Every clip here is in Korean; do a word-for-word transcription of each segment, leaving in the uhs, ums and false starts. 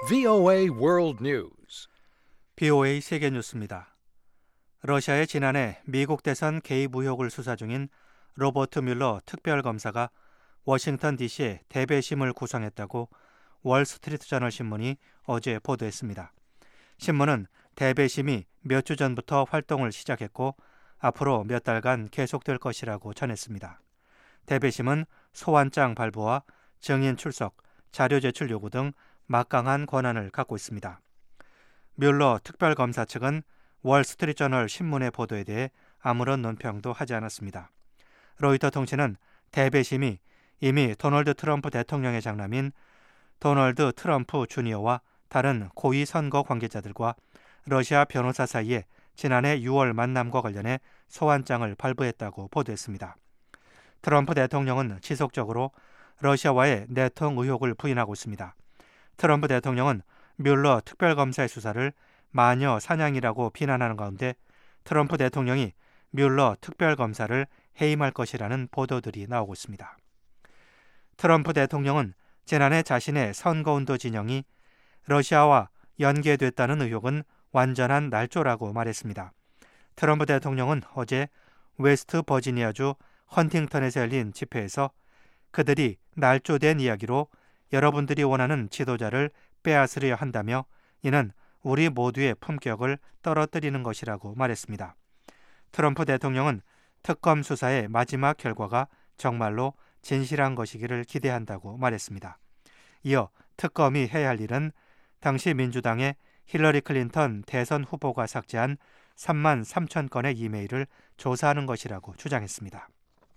브이오에이 World News. 브이오에이 세계 뉴스입니다. 러시아의 지난해 미국 대선 개입 의혹을 수사 중인 로버트 뮬러 특별검사가 워싱턴 디씨에 대배심을 구성했다고 월스트리트저널 신문이 어제 보도했습니다. 신문은 대배심이 몇 주 전부터 활동을 시작했고 앞으로 몇 달간 계속될 것이라고 전했습니다. 대배심은 소환장 발부와 증인 출석, 자료 제출 요구 등 막강한 권한을 갖고 있습니다. 뮬러 특별검사 측은 월스트리트저널 신문의 보도에 대해 아무런 논평도 하지 않았습니다. 로이터 통신은 대배심이 이미 도널드 트럼프 대통령의 장남인 도널드 트럼프 주니어와 다른 고위 선거 관계자들과 러시아 변호사 사이에 지난해 유월 만남과 관련해 소환장을 발부했다고 보도했습니다. 트럼프 대통령은 지속적으로 러시아와의 내통 의혹을 부인하고 있습니다. 트럼프 대통령은 뮬러 특별검사의 수사를 마녀 사냥이라고 비난하는 가운데 트럼프 대통령이 뮬러 특별검사를 해임할 것이라는 보도들이 나오고 있습니다. 트럼프 대통령은 지난해 자신의 선거운동 진영이 러시아와 연계됐다는 의혹은 완전한 날조라고 말했습니다. 트럼프 대통령은 어제 웨스트 버지니아주 헌팅턴에서 열린 집회에서 그들이 날조된 이야기로 여러분들이 원하는 지도자를 빼앗으려 한다며 이는 우리 모두의 품격을 떨어뜨리는 것이라고 말했습니다. 트럼프 대통령은 특검 수사의 마지막 결과가 정말로 진실한 것이기를 기대한다고 말했습니다. 이어 특검이 해야 할 일은 당시 민주당의 힐러리 클린턴 대선 후보가 삭제한 삼만 삼천 건의 이메일을 조사하는 것이라고 주장했습니다.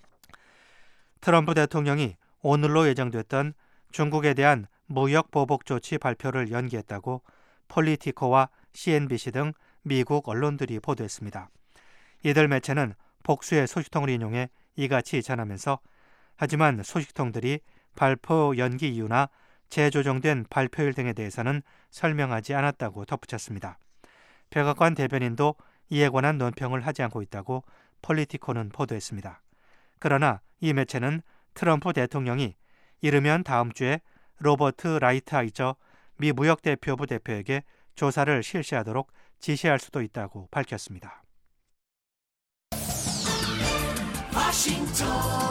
트럼프 대통령이 오늘로 예정됐던 중국에 대한 무역 보복 조치 발표를 연기했다고 폴리티코와 씨엔비씨 등 미국 언론들이 보도했습니다. 이들 매체는 복수의 소식통을 인용해 이같이 전하면서 하지만 소식통들이 발표 연기 이유나 재조정된 발표일 등에 대해서는 설명하지 않았다고 덧붙였습니다. 백악관 대변인도 이에 관한 논평을 하지 않고 있다고 폴리티코는 보도했습니다. 그러나 이 매체는 트럼프 대통령이 이르면 다음 주에 로버트 라이트아이저 미 무역대표부 대표에게 조사를 실시하도록 지시할 수도 있다고 밝혔습니다. 워싱턴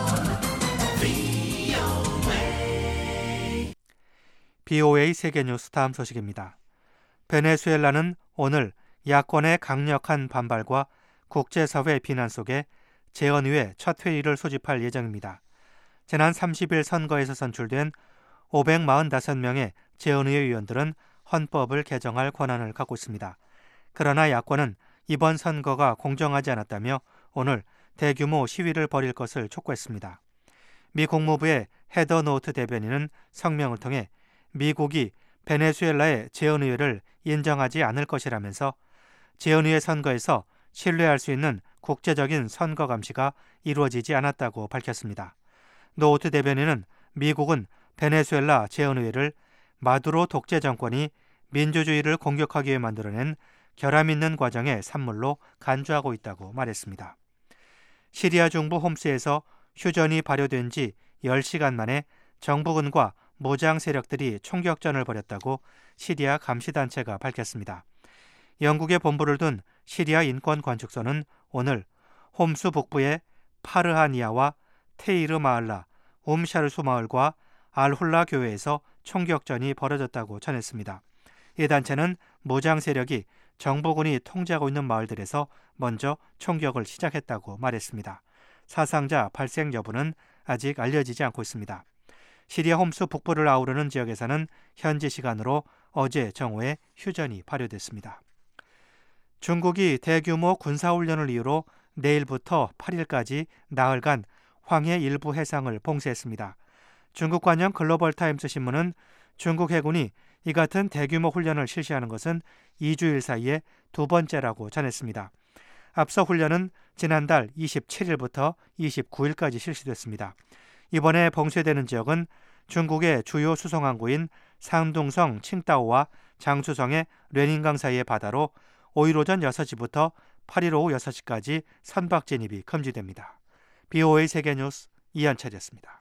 브이오에이 브이오에이 세계뉴스 다음 소식입니다. 베네수엘라는 오늘 야권의 강력한 반발과 국제사회 비난 속에 재헌의회 첫 회의를 소집할 예정입니다. 지난 삼십 일 선거에서 선출된 오백사십오 명의 재헌의회 의원들은 헌법을 개정할 권한을 갖고 있습니다. 그러나 야권은 이번 선거가 공정하지 않았다며 오늘 대규모 시위를 벌일 것을 촉구했습니다. 미 국무부의 헤더 노트 대변인은 성명을 통해 미국이 베네수엘라의 재헌의회를 인정하지 않을 것이라면서 재헌의회 선거에서 신뢰할 수 있는 국제적인 선거 감시가 이루어지지 않았다고 밝혔습니다. 노트 대변인은 미국은 베네수엘라 재헌의회를 마두로 독재 정권이 민주주의를 공격하기 위해 만들어낸 결함 있는 과정의 산물로 간주하고 있다고 말했습니다. 시리아 중부 홈스에서 휴전이 발효된 지 열 시간 만에 정부군과 무장 세력들이 총격전을 벌였다고 시리아 감시단체가 밝혔습니다. 영국의 본부를 둔 시리아 인권관측소는 오늘 홈스 북부의 파르하니아와 테이르 마을라, 움샤르수 마을과 알훌라 교회에서 총격전이 벌어졌다고 전했습니다. 이 단체는 무장 세력이 정부군이 통제하고 있는 마을들에서 먼저 총격을 시작했다고 말했습니다. 사상자 발생 여부는 아직 알려지지 않고 있습니다. 시리아 홈스 북부를 아우르는 지역에서는 현지 시간으로 어제 정오에 휴전이 발효됐습니다. 중국이 대규모 군사훈련을 이유로 내일부터 팔 일까지 나흘간 황해 일부 해상을 봉쇄했습니다. 중국 관영 글로벌타임스 신문은 중국 해군이 이 같은 대규모 훈련을 실시하는 것은 이 주일 사이에 두 번째라고 전했습니다. 앞서 훈련은 지난달 이십칠 일부터 이십구 일까지 실시됐습니다. 이번에 봉쇄되는 지역은 중국의 주요 수송항구인 상둥성 칭다오와 장수성의 뢰닌강 사이의 바다로 오 일 오전 여섯 시부터 팔 일 오후 여섯 시까지 선박 진입이 금지됩니다. 브이오에이 세계뉴스 이현철이었습니다.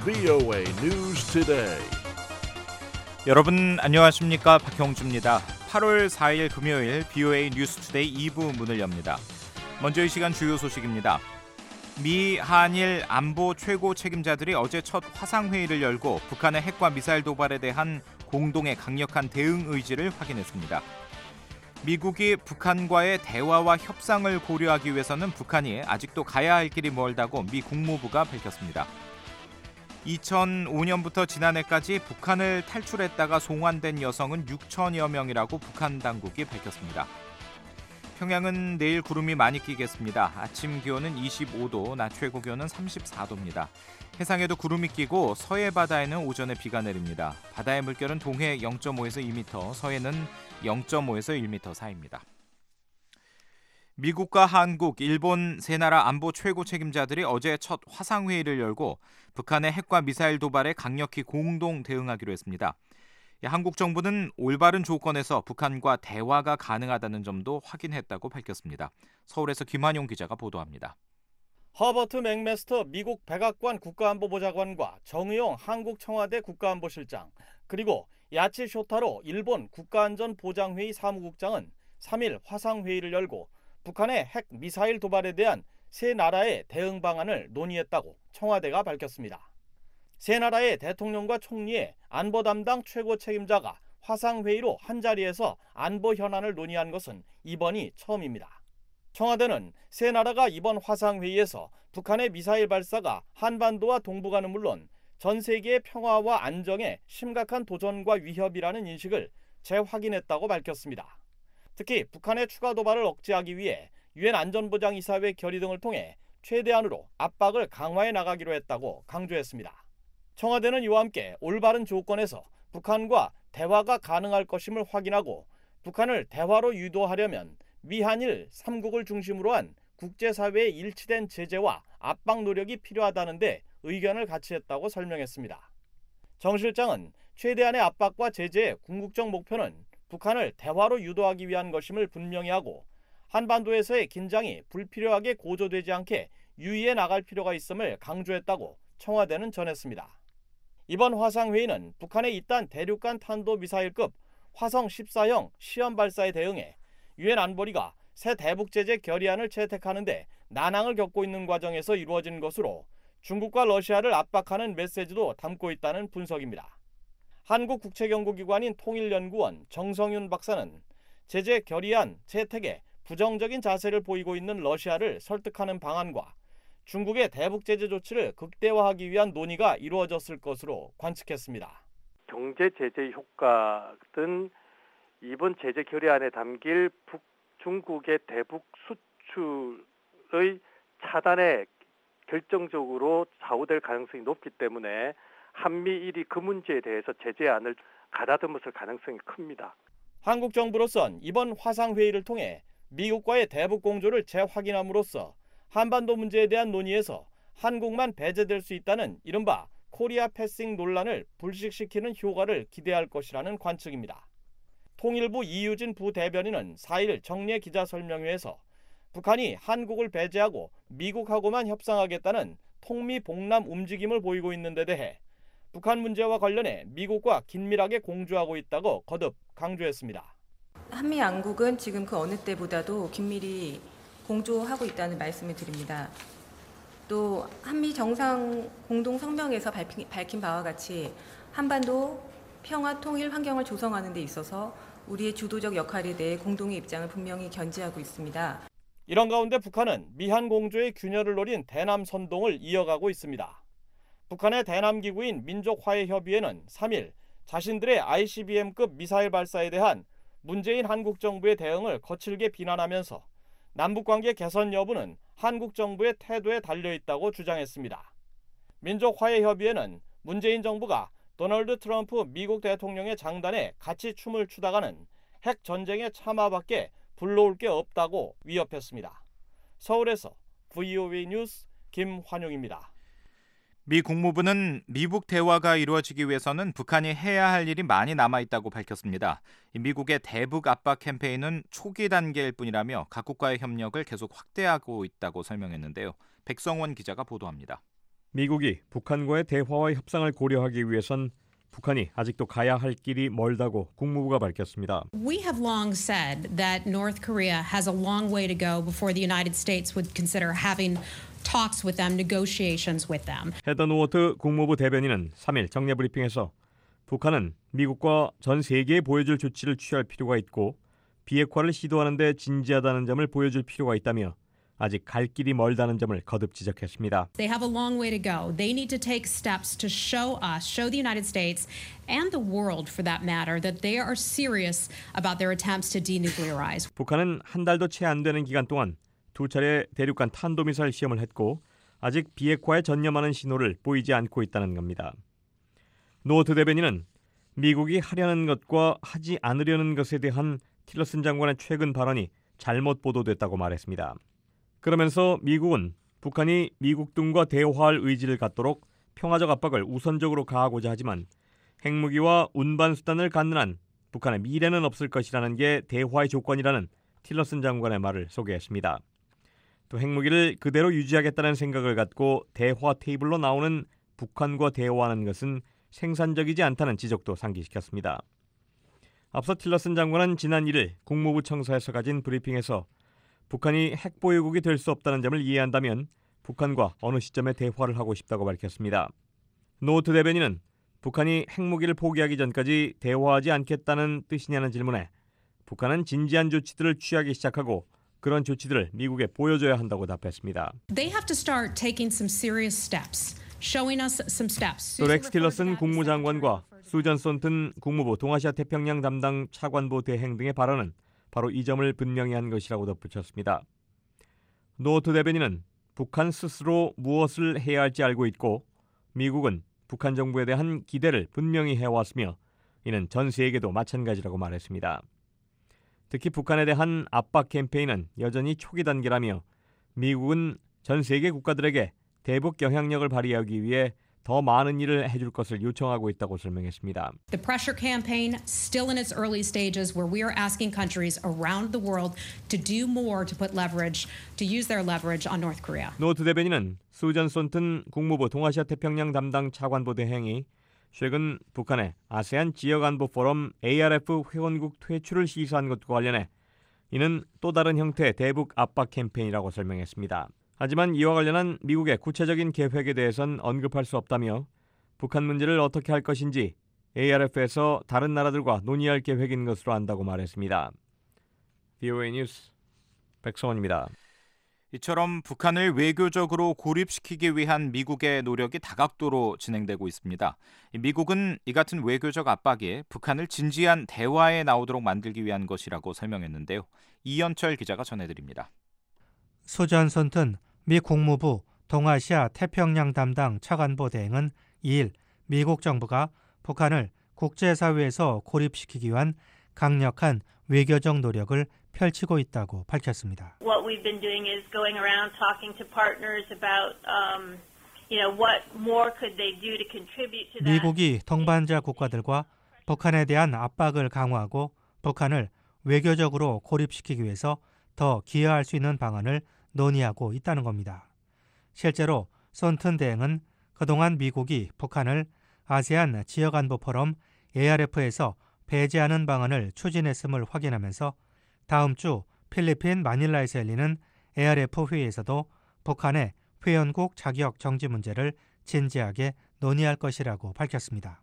브이오에이 News Today. 여러분 안녕하십니까? 박형주입니다. 팔월 사일 금요일 브이오에이 뉴스투데이 이 부 문을 엽니다. 먼저 이 시간 주요 소식입니다. 미, 한일 안보 최고 책임자들이 어제 첫 화상회의를 열고 북한의 핵과 미사일 도발에 대한 공동의 강력한 대응 의지를 확인했습니다. 미국이 북한과의 대화와 협상을 고려하기 위해서는 북한이 아직도 가야 할 길이 멀다고 미 국무부가 밝혔습니다. 이천오 년부터 지난해까지 북한을 탈출했다가 송환된 여성은 육천여 명이라고 북한 당국이 밝혔습니다. 평양은 내일 구름이 많이 끼겠습니다. 아침 기온은 이십오 도, 낮 최고 기온은 삼십사 도입니다. 해상에도 구름이 끼고 서해 바다에는 오전에 비가 내립니다. 바다의 물결은 동해 영 점 오에서 이 미터, 서해는 영 점 오에서 일 미터 사이입니다. 미국과 한국, 일본 세 나라 안보 최고 책임자들이 어제 첫 화상회의를 열고 북한의 핵과 미사일 도발에 강력히 공동 대응하기로 했습니다. 한국 정부는 올바른 조건에서 북한과 대화가 가능하다는 점도 확인했다고 밝혔습니다. 서울에서 김환용 기자가 보도합니다. 허버트 맥메스터 미국 백악관 국가안보보좌관과 정의용 한국 청와대 국가안보실장, 그리고 야치 쇼타로 일본 국가안전보장회의 사무국장은 삼 일 화상회의를 열고 북한의 핵 미사일 도발에 대한 세 나라의 대응 방안을 논의했다고 청와대가 밝혔습니다. 세 나라의 대통령과 총리의 안보 담당 최고 책임자가 화상회의로 한자리에서 안보 현안을 논의한 것은 이번이 처음입니다. 청와대는 세 나라가 이번 화상회의에서 북한의 미사일 발사가 한반도와 동북아는 물론 전 세계의 평화와 안정에 심각한 도전과 위협이라는 인식을 재확인했다고 밝혔습니다. 특히 북한의 추가 도발을 억제하기 위해 유엔 안전보장이사회 결의 등을 통해 최대한으로 압박을 강화해 나가기로 했다고 강조했습니다. 청와대는 이와 함께 올바른 조건에서 북한과 대화가 가능할 것임을 확인하고 북한을 대화로 유도하려면 미한일 삼국을 중심으로 한 국제사회의 일치된 제재와 압박 노력이 필요하다는 데 의견을 같이 했다고 설명했습니다. 정 실장은 최대한의 압박과 제재의 궁극적 목표는 북한을 대화로 유도하기 위한 것임을 분명히 하고 한반도에서의 긴장이 불필요하게 고조되지 않게 유의해 나갈 필요가 있음을 강조했다고 청와대는 전했습니다. 이번 화상회의는 북한의 잇단 대륙간 탄도미사일급 화성 십사형 시험 발사에 대응해 유엔 안보리가 새 대북 제재 결의안을 채택하는 데 난항을 겪고 있는 과정에서 이루어진 것으로 중국과 러시아를 압박하는 메시지도 담고 있다는 분석입니다. 한국국책연구기관인 통일연구원 정성윤 박사는 제재 결의안 채택에 부정적인 자세를 보이고 있는 러시아를 설득하는 방안과 중국의 대북 제재 조치를 극대화하기 위한 논의가 이루어졌을 것으로 관측했습니다. 경제 제재 효과든 이번 제재 결의안에 담길 북, 중국의 대북 수출의 차단에 결정적으로 좌우될 가능성이 높기 때문에 한미일이 그 문제에 대해서 제재안을 가다듬었을 가능성이 큽니다. 한국 정부로선 이번 화상회의를 통해 미국과의 대북 공조를 재확인함으로써 한반도 문제에 대한 논의에서 한국만 배제될 수 있다는 이른바 코리아 패싱 논란을 불식시키는 효과를 기대할 것이라는 관측입니다. 통일부 이유진 부대변인은 사 일 정례 기자설명회에서 북한이 한국을 배제하고 미국하고만 협상하겠다는 통미봉남 움직임을 보이고 있는 데 대해 북한 문제와 관련해 미국과 긴밀하게 공조하고 있다고 거듭 강조했습니다. 한미 양국은 지금 그 어느 때보다도 긴밀히 공조하고 있다는 말씀을 드립니다. 또 한미 정상 공동 성명에서 밝힌, 밝힌 바와 같이 한반도 평화 통일 환경을 조성하는 데 있어서 우리의 주도적 역할에 대해 공동의 입장을 분명히 견지하고 있습니다. 이런 가운데 북한은 미한 공조의 균열을 노린 대남 선동을 이어가고 있습니다. 북한의 대남 기구인 민족화해협의회는 삼 일 자신들의 아이씨비엠급 미사일 발사에 대한 문재인 한국 정부의 대응을 거칠게 비난하면서 남북관계 개선 여부는 한국 정부의 태도에 달려있다고 주장했습니다. 민족화해협의회는 문재인 정부가 도널드 트럼프 미국 대통령의 장단에 같이 춤을 추다가는 핵 전쟁의 참화밖에 불러올 게 없다고 위협했습니다. 서울에서 브이오에이 뉴스 김환용입니다. 미 국무부는 미북 대화가 이루어지기 위해서는 북한이 해야 할 일이 많이 남아있다고 밝혔습니다. 미국의 대북 압박 캠페인은 초기 단계일 뿐이라며 각국과의 협력을 계속 확대하고 있다고 설명했는데요. 백성원 기자가 보도합니다. 미국이 북한과의 대화와 협상을 고려하기 위해선 북한이 아직도 가야 할 길이 멀다고 국무부가 밝혔습니다. We have long said that North Korea has a long way to go before the United States would consider having talks with them, negotiations with them. 헤더 노어트 국무부 대변인은 삼 일 정례 브리핑에서 북한은 미국과 전 세계에 보여줄 조치를 취할 필요가 있고 비핵화를 시도하는 데 진지하다는 점을 보여줄 필요가 있다며 아직 갈 길이 멀다는 점을 거듭 지적했습니다. They have a long way to go. They need to take steps to show us, show the United States and the world for that matter that they are serious about their attempts to denuclearize. 북한은 한 달도 채 안 되는 기간 동안 두 차례 대륙간 탄도미사일 시험을 했고 아직 비핵화에 전념하는 신호를 보이지 않고 있다는 겁니다. 노어트 대변인은 미국이 하려는 것과 하지 않으려는 것에 대한 틸러슨 장관의 최근 발언이 잘못 보도됐다고 말했습니다. 그러면서 미국은 북한이 미국 등과 대화할 의지를 갖도록 평화적 압박을 우선적으로 가하고자 하지만 핵무기와 운반수단을 갖는 한 북한의 미래는 없을 것이라는 게 대화의 조건이라는 틸러슨 장관의 말을 소개했습니다. 또 핵무기를 그대로 유지하겠다는 생각을 갖고 대화 테이블로 나오는 북한과 대화하는 것은 생산적이지 않다는 지적도 상기시켰습니다. 앞서 틸러슨 장관은 지난 일 일 국무부 청사에서 가진 브리핑에서 북한이 핵보유국이 될 수 없다는 점을 이해한다면 북한과 어느 시점에 대화를 하고 싶다고 밝혔습니다. 노어트 대변인은 북한이 핵무기를 포기하기 전까지 대화하지 않겠다는 뜻이냐는 질문에 북한은 진지한 조치들을 취하기 시작하고 그런 조치들을 미국에 보여줘야 한다고 답했습니다. They have to start taking some serious steps, showing us some steps. 또 렉스 틸러슨 국무장관과 수전 손튼 국무부 동아시아 태평양 담당 차관보 대행 등의 발언은 바로 이 점을 분명히 한 것이라고 덧붙였습니다. 노어트 대변인은 북한 스스로 무엇을 해야 할지 알고 있고 미국은 북한 정부에 대한 기대를 분명히 해왔으며 이는 전 세계도 마찬가지라고 말했습니다. 특히 북한에 대한 압박 캠페인은 여전히 초기 단계라며 미국은 전 세계 국가들에게 대북 영향력을 발휘하기 위해 더 많은 일을 해줄 것을 요청하고 있다고 설명했습니다. The pressure campaign still in its early stages where we are asking countries around the world to do more to put leverage, to use their leverage on North Korea. 노어트 대변인은 수전 손튼 국무부 동아시아 태평양 담당 차관보 대행이 최근 북한의 아세안 지역안보 포럼 에이알에프 회원국 퇴출을 시사한 것과 관련해 이는 또 다른 형태의 대북 압박 캠페인이라고 설명했습니다. 하지만 이와 관련한 미국의 구체적인 계획에 대해선 언급할 수 없다며 북한 문제를 어떻게 할 것인지 에이알에프에서 다른 나라들과 논의할 계획인 것으로 안다고 말했습니다. 브이오에이 뉴스 백성원입니다. 이처럼 북한을 외교적으로 고립시키기 위한 미국의 노력이 다각도로 진행되고 있습니다. 미국은 이 같은 외교적 압박이 북한을 진지한 대화에 나오도록 만들기 위한 것이라고 설명했는데요. 이현철 기자가 전해드립니다. 수전 손튼 미 국무부 동아시아 태평양 담당 차관보 대행은 이 일 미국 정부가 북한을 국제사회에서 고립시키기 위한 강력한 외교적 노력을 펼치고 있다고 밝혔습니다. What we've been doing is going around talking to partners about, um, you know, what more could they do to contribute to that. 미국이 동반자 국가들과 북한에 대한 압박을 강화하고 북한을 외교적으로 고립시키기 위해서 더 기여할 수 있는 방안을 논의하고 있다는 겁니다. 실제로 손튼 대행은 그동안 미국이 북한을 아세안 지역안보 포럼 에이알에프에서 배제하는 방안을 추진했음을 확인하면서 다음 주 필리핀 마닐라에서 열리는 에이알에프 회의에서도 북한의 회원국 자격 정지 문제를 진지하게 논의할 것이라고 밝혔습니다.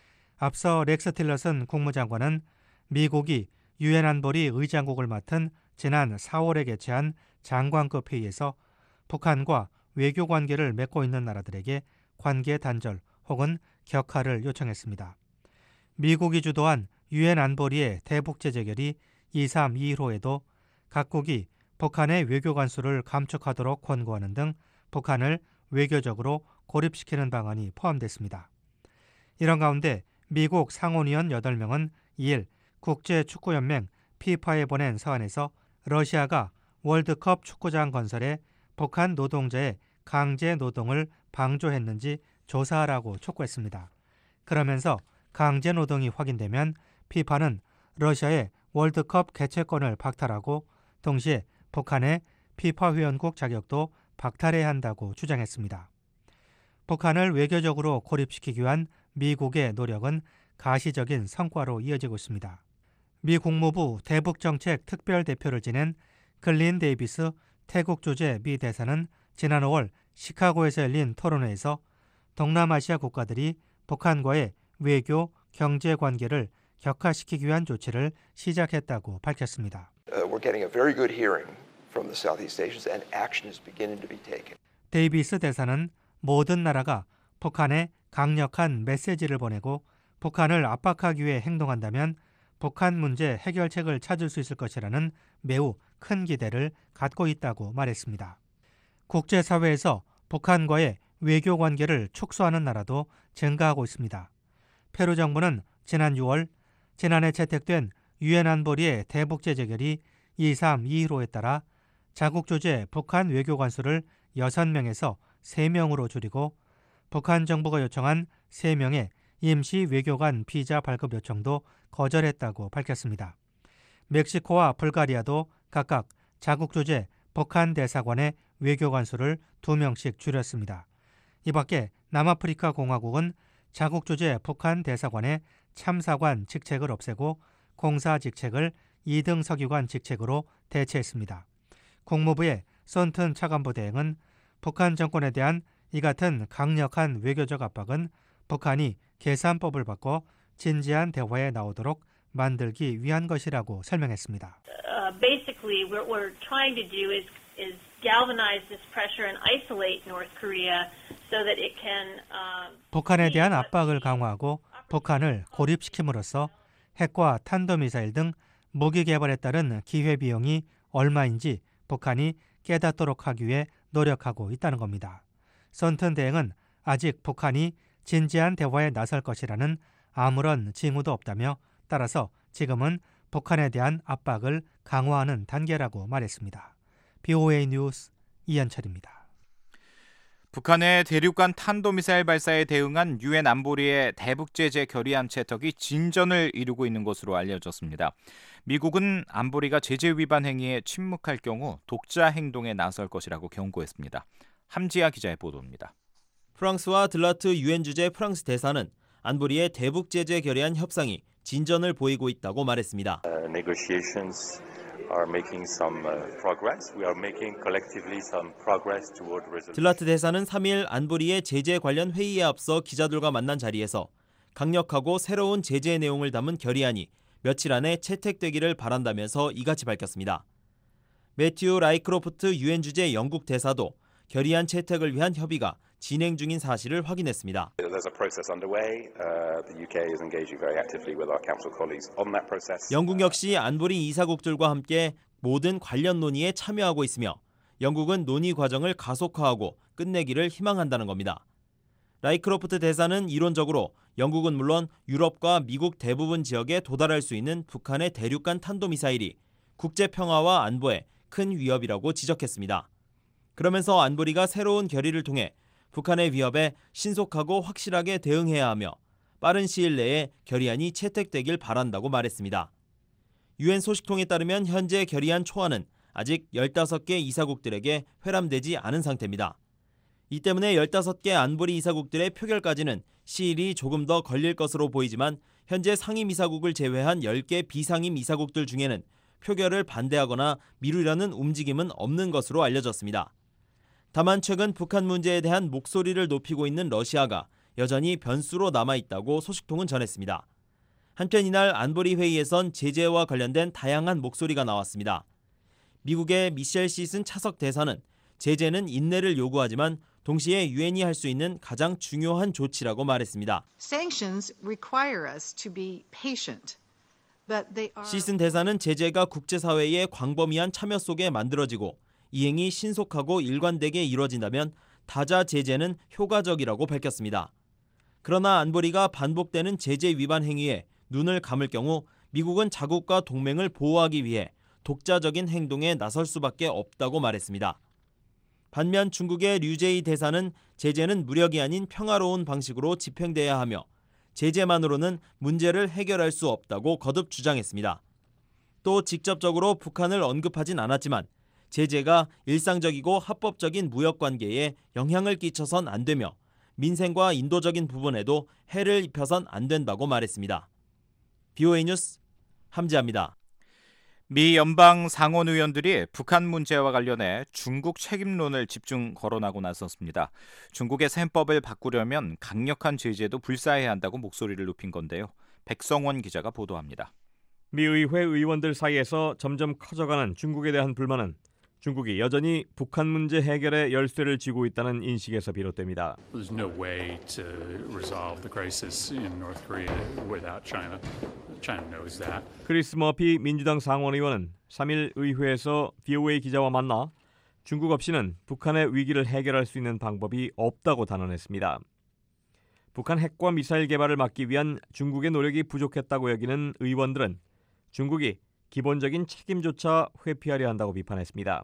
앞서 렉스 틸러슨 국무장관은 미국이 유엔 안보리 의장국을 맡은 지난 사월에 개최한 장관급 회의에서 북한과 외교 관계를 맺고 있는 나라들에게 관계 단절 혹은 격화를 요청했습니다. 미국이 주도한 유엔 안보리의 대북제 재결이 이삼이일호에도 각국이 북한의 외교 관수를 감축하도록 권고하는 등 북한을 외교적으로 고립시키는 방안이 포함됐습니다. 이런 가운데 미국 상원의원 여덟 명은 이 일 국제축구연맹 피파에 보낸 서한에서 러시아가 월드컵 축구장 건설에 북한 노동자의 강제 노동을 방조했는지 조사하라고 촉구했습니다. 그러면서 강제 노동이 확인되면 피파는 러시아의 월드컵 개최권을 박탈하고 동시에 북한의 피파 회원국 자격도 박탈해야 한다고 주장했습니다. 북한을 외교적으로 고립시키기 위한 미국의 노력은 가시적인 성과로 이어지고 있습니다. 미 국무부 대북정책 특별대표를 지낸 클린 데이비스 태국 주재 미 대사는 지난 오월 시카고에서 열린 토론회에서 동남아시아 국가들이 북한과의 외교, 경제 관계를 격화시키기 위한 조치를 시작했다고 밝혔습니다. Uh, we're getting a very good hearing from the Southeast Asians and action is beginning to be taken. 데이비스 대사는 모든 나라가 북한에 강력한 메시지를 보내고 북한을 압박하기 위해 행동한다면 북한 문제 해결책을 찾을 수 있을 것이라는 매우 큰 기대를 갖고 있다고 말했습니다. 국제사회에서 북한과의 외교 관계를 축소하는 나라도 증가하고 있습니다. 페루 정부는 지난 유월 지난해 채택된 유엔 안보리의 대북 제재결의 이삼이일오에 따라 자국 주재 북한 외교관수를 여섯 명에서 세 명으로 줄이고 북한 정부가 요청한 세 명의 임시 외교관 비자 발급 요청도 거절했다고 밝혔습니다. 멕시코와 불가리아도 각각 자국 주재 북한 대사관의 외교관 수를 두 명씩 줄였습니다. 이 밖에 남아프리카 공화국은 자국 주재 북한 대사관의 참사관 직책을 없애고 공사 직책을 이 등 서기관 직책으로 대체했습니다. 국무부의 손튼 차관부 대행은 북한 정권에 대한 이 같은 강력한 외교적 압박은 북한이 계산법을 바꿔 진지한 대화에 나오도록 만들기 위한 것이라고 설명했습니다. Uh, basically, what we're trying to do is is galvanize this pressure and isolate North Korea so that it can. Uh, 북한에 대한 압박을 강화하고 북한을 고립시킴으로써 핵과 탄도미사일 등 무기 개발에 따른 기회비용이 얼마인지 북한이 깨닫도록 하기 위해 노력하고 있다는 겁니다. 손튼 대행은 아직 북한이 진지한 대화에 나설 것이라는 아무런 징후도 없다며 따라서 지금은 북한에 대한 압박을 강화하는 단계라고 말했습니다. 비오에이 뉴스 이현철입니다. 북한의 대륙간 탄도미사일 발사에 대응한 유엔 안보리의 대북 제재 결의안 채택이 진전을 이루고 있는 것으로 알려졌습니다. 미국은 안보리가 제재 위반 행위에 침묵할 경우 독자 행동에 나설 것이라고 경고했습니다. 함지아 기자의 보도입니다. 프랑스와 들라트 유엔 주재 프랑스 대사는 안보리의 대북 제재 결의안 협상이 진전을 보이고 있다고 말했습니다. Uh, negotiations are making some uh, progress. We are making collectively some progress toward resolution. 들라트 대사는 삼 일 안보리의 제재 관련 회의에 앞서 기자들과 만난 자리에서 강력하고 새로운 제재 내용을 담은 결의안이 며칠 안에 채택되기를 바란다면서 이같이 밝혔습니다. 매튜 라이크로프트 유엔 주재 영국 대사도 결의안 채택을 위한 협의가 진행 중인 사실을 확인했습니다. There's a process underway. Uh, the U K is engaging very actively with our council colleagues on that process. 영국 역시 안보리 이사국들과 함께 모든 관련 논의에 참여하고 있으며 영국은 논의 과정을 가속화하고 끝내기를 희망한다는 겁니다. 라이크로프트 대사는 이론적으로 영국은 물론 유럽과 미국 대부분 지역에 도달할 수 있는 북한의 대륙간 탄도미사일이 국제 평화와 안보에 큰 위협이라고 지적했습니다. 그러면서 안보리가 새로운 결의를 통해 북한의 위협에 신속하고 확실하게 대응해야 하며 빠른 시일 내에 결의안이 채택되길 바란다고 말했습니다. 유엔 소식통에 따르면 현재 결의안 초안은 아직 열다섯 개 이사국들에게 회람되지 않은 상태입니다. 이 때문에 열다섯 개 안보리 이사국들의 표결까지는 시일이 조금 더 걸릴 것으로 보이지만 현재 상임이사국을 제외한 열 개 비상임 이사국들 중에는 표결을 반대하거나 미루려는 움직임은 없는 것으로 알려졌습니다. 다만 최근 북한 문제에 대한 목소리를 높이고 있는 러시아가 여전히 변수로 남아있다고 소식통은 전했습니다. 한편 이날 안보리 회의에선 제재와 관련된 다양한 목소리가 나왔습니다. 미국의 미셸 시슨 차석 대사는 제재는 인내를 요구하지만 동시에 유엔이 할 수 있는 가장 중요한 조치라고 말했습니다. Sanctions require us to be patient. 시슨 대사는 제재가 국제사회의 광범위한 참여 속에 만들어지고 이행이 신속하고 일관되게 이루어진다면 다자 제재는 효과적이라고 밝혔습니다. 그러나 안보리가 반복되는 제재 위반 행위에 눈을 감을 경우 미국은 자국과 동맹을 보호하기 위해 독자적인 행동에 나설 수밖에 없다고 말했습니다. 반면 중국의 류제이 대사는 제재는 무력이 아닌 평화로운 방식으로 집행돼야 하며 제재만으로는 문제를 해결할 수 없다고 거듭 주장했습니다. 또 직접적으로 북한을 언급하진 않았지만 제재가 일상적이고 합법적인 무역 관계에 영향을 끼쳐선 안 되며 민생과 인도적인 부분에도 해를 입혀선 안 된다고 말했습니다. 비오에이 뉴스 함지아입니다. 미 연방 상원 의원들이 북한 문제와 관련해 중국 책임론을 집중 거론하고 나섰습니다. 중국의 셈법을 바꾸려면 강력한 제재도 불사해야 한다고 목소리를 높인 건데요. 백성원 기자가 보도합니다. 미 의회 의원들 사이에서 점점 커져가는 중국에 대한 불만은 중국이 여전히 북한 문제 해결에 열쇠를 쥐고 있다는 인식에서 비롯됩니다. There's no way to resolve the crisis in North Korea without China. China knows that. 크리스 머피 민주당 상원 의원은 삼 일 의회에서 비오에이 기자와 만나 중국 없이는 북한의 위기를 해결할 수 있는 방법이 없다고 단언했습니다. 북한 핵과 미사일 개발을 막기 위한 중국의 노력이 부족했다고 여기는 의원들은 중국이 기본적인 책임조차 회피하려 한다고 비판했습니다.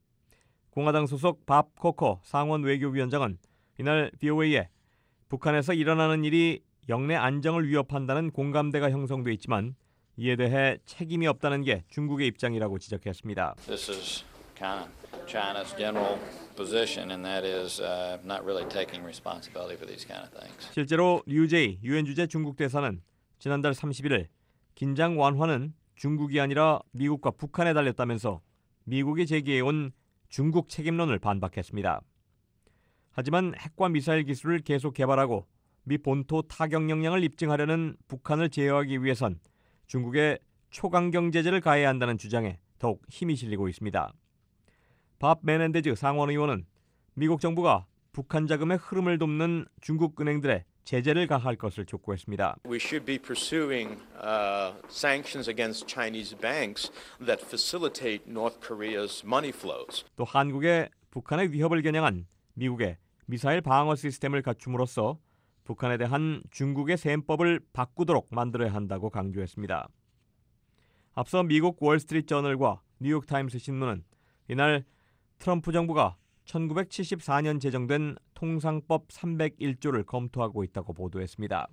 공화당 소속 밥 코커 상원 외교위원장은 이날 비오에이에 북한에서 일어나는 일이 영내 안정을 위협한다는 공감대가 형성돼 있지만 이에 대해 책임이 없다는 게 중국의 입장이라고 지적했습니다. This is kind of China's general position, and that is uh, not really taking responsibility for these kind of things. 실제로 류제이 유엔 주재 중국 대사는 지난달 삼십 일 긴장 완화는 중국이 아니라 미국과 북한에 달렸다면서 미국이 제기해온 중국 책임론을 반박했습니다. 하지만 핵과 미사일 기술을 계속 개발하고 미 본토 타격 역량을 입증하려는 북한을 제어하기 위해선 중국에 초강경 제재를 가해야 한다는 주장에 더욱 힘이 실리고 있습니다. 밥 메넨데즈 상원 의원은 미국 정부가 북한 자금의 흐름을 돕는 중국 은행들의 제재를 가할 것을 촉구했습니다. We should be pursuing uh, sanctions against Chinese banks that facilitate North Korea's money flows. 또 한국의 북한의 위협을 겨냥한 미국의 미사일 방어 시스템을 갖춤으로써 북한에 대한 중국의 셈법을 바꾸도록 만들어야 한다고 강조했습니다. 앞서 미국 월스트리트 저널과 뉴욕타임스 신문은 이날 트럼프 정부가 천구백칠십사 년 제정된 통상법 삼백일 조를 검토하고 있다고 보도했습니다.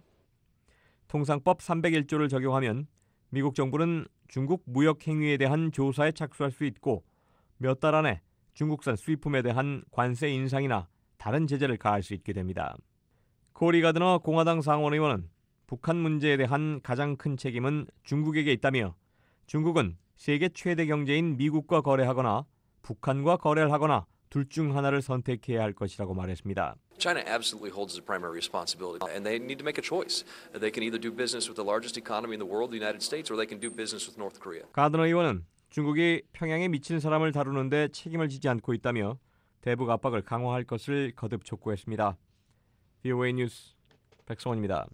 통상법 삼백일 조를 적용하면 미국 정부는 중국 무역 행위에 대한 조사에 착수할 수 있고 몇 달 안에 중국산 수입품에 대한 관세 인상이나 다른 제재를 가할 수 있게 됩니다. 코리 가드너 공화당 상원 의원은 북한 문제에 대한 가장 큰 책임은 중국에게 있다며 중국은 세계 최대 경제인 미국과 거래하거나 북한과 거래를 하거나 둘 중 하나를 선택해야 할 것이라고 말했습니다. China absolutely holds the primary responsibility, and they need to make a choice. They can either do business with the largest economy in the world, the United States, or they can do business with North Korea. 가드너 의원은 중국이 평양에 미친 사람을 다루는데 책임을 지지 않고 있다며 대북 압박을 강화할 것을 거듭 촉구했습니다. 비오에이 뉴스 백성원입니다.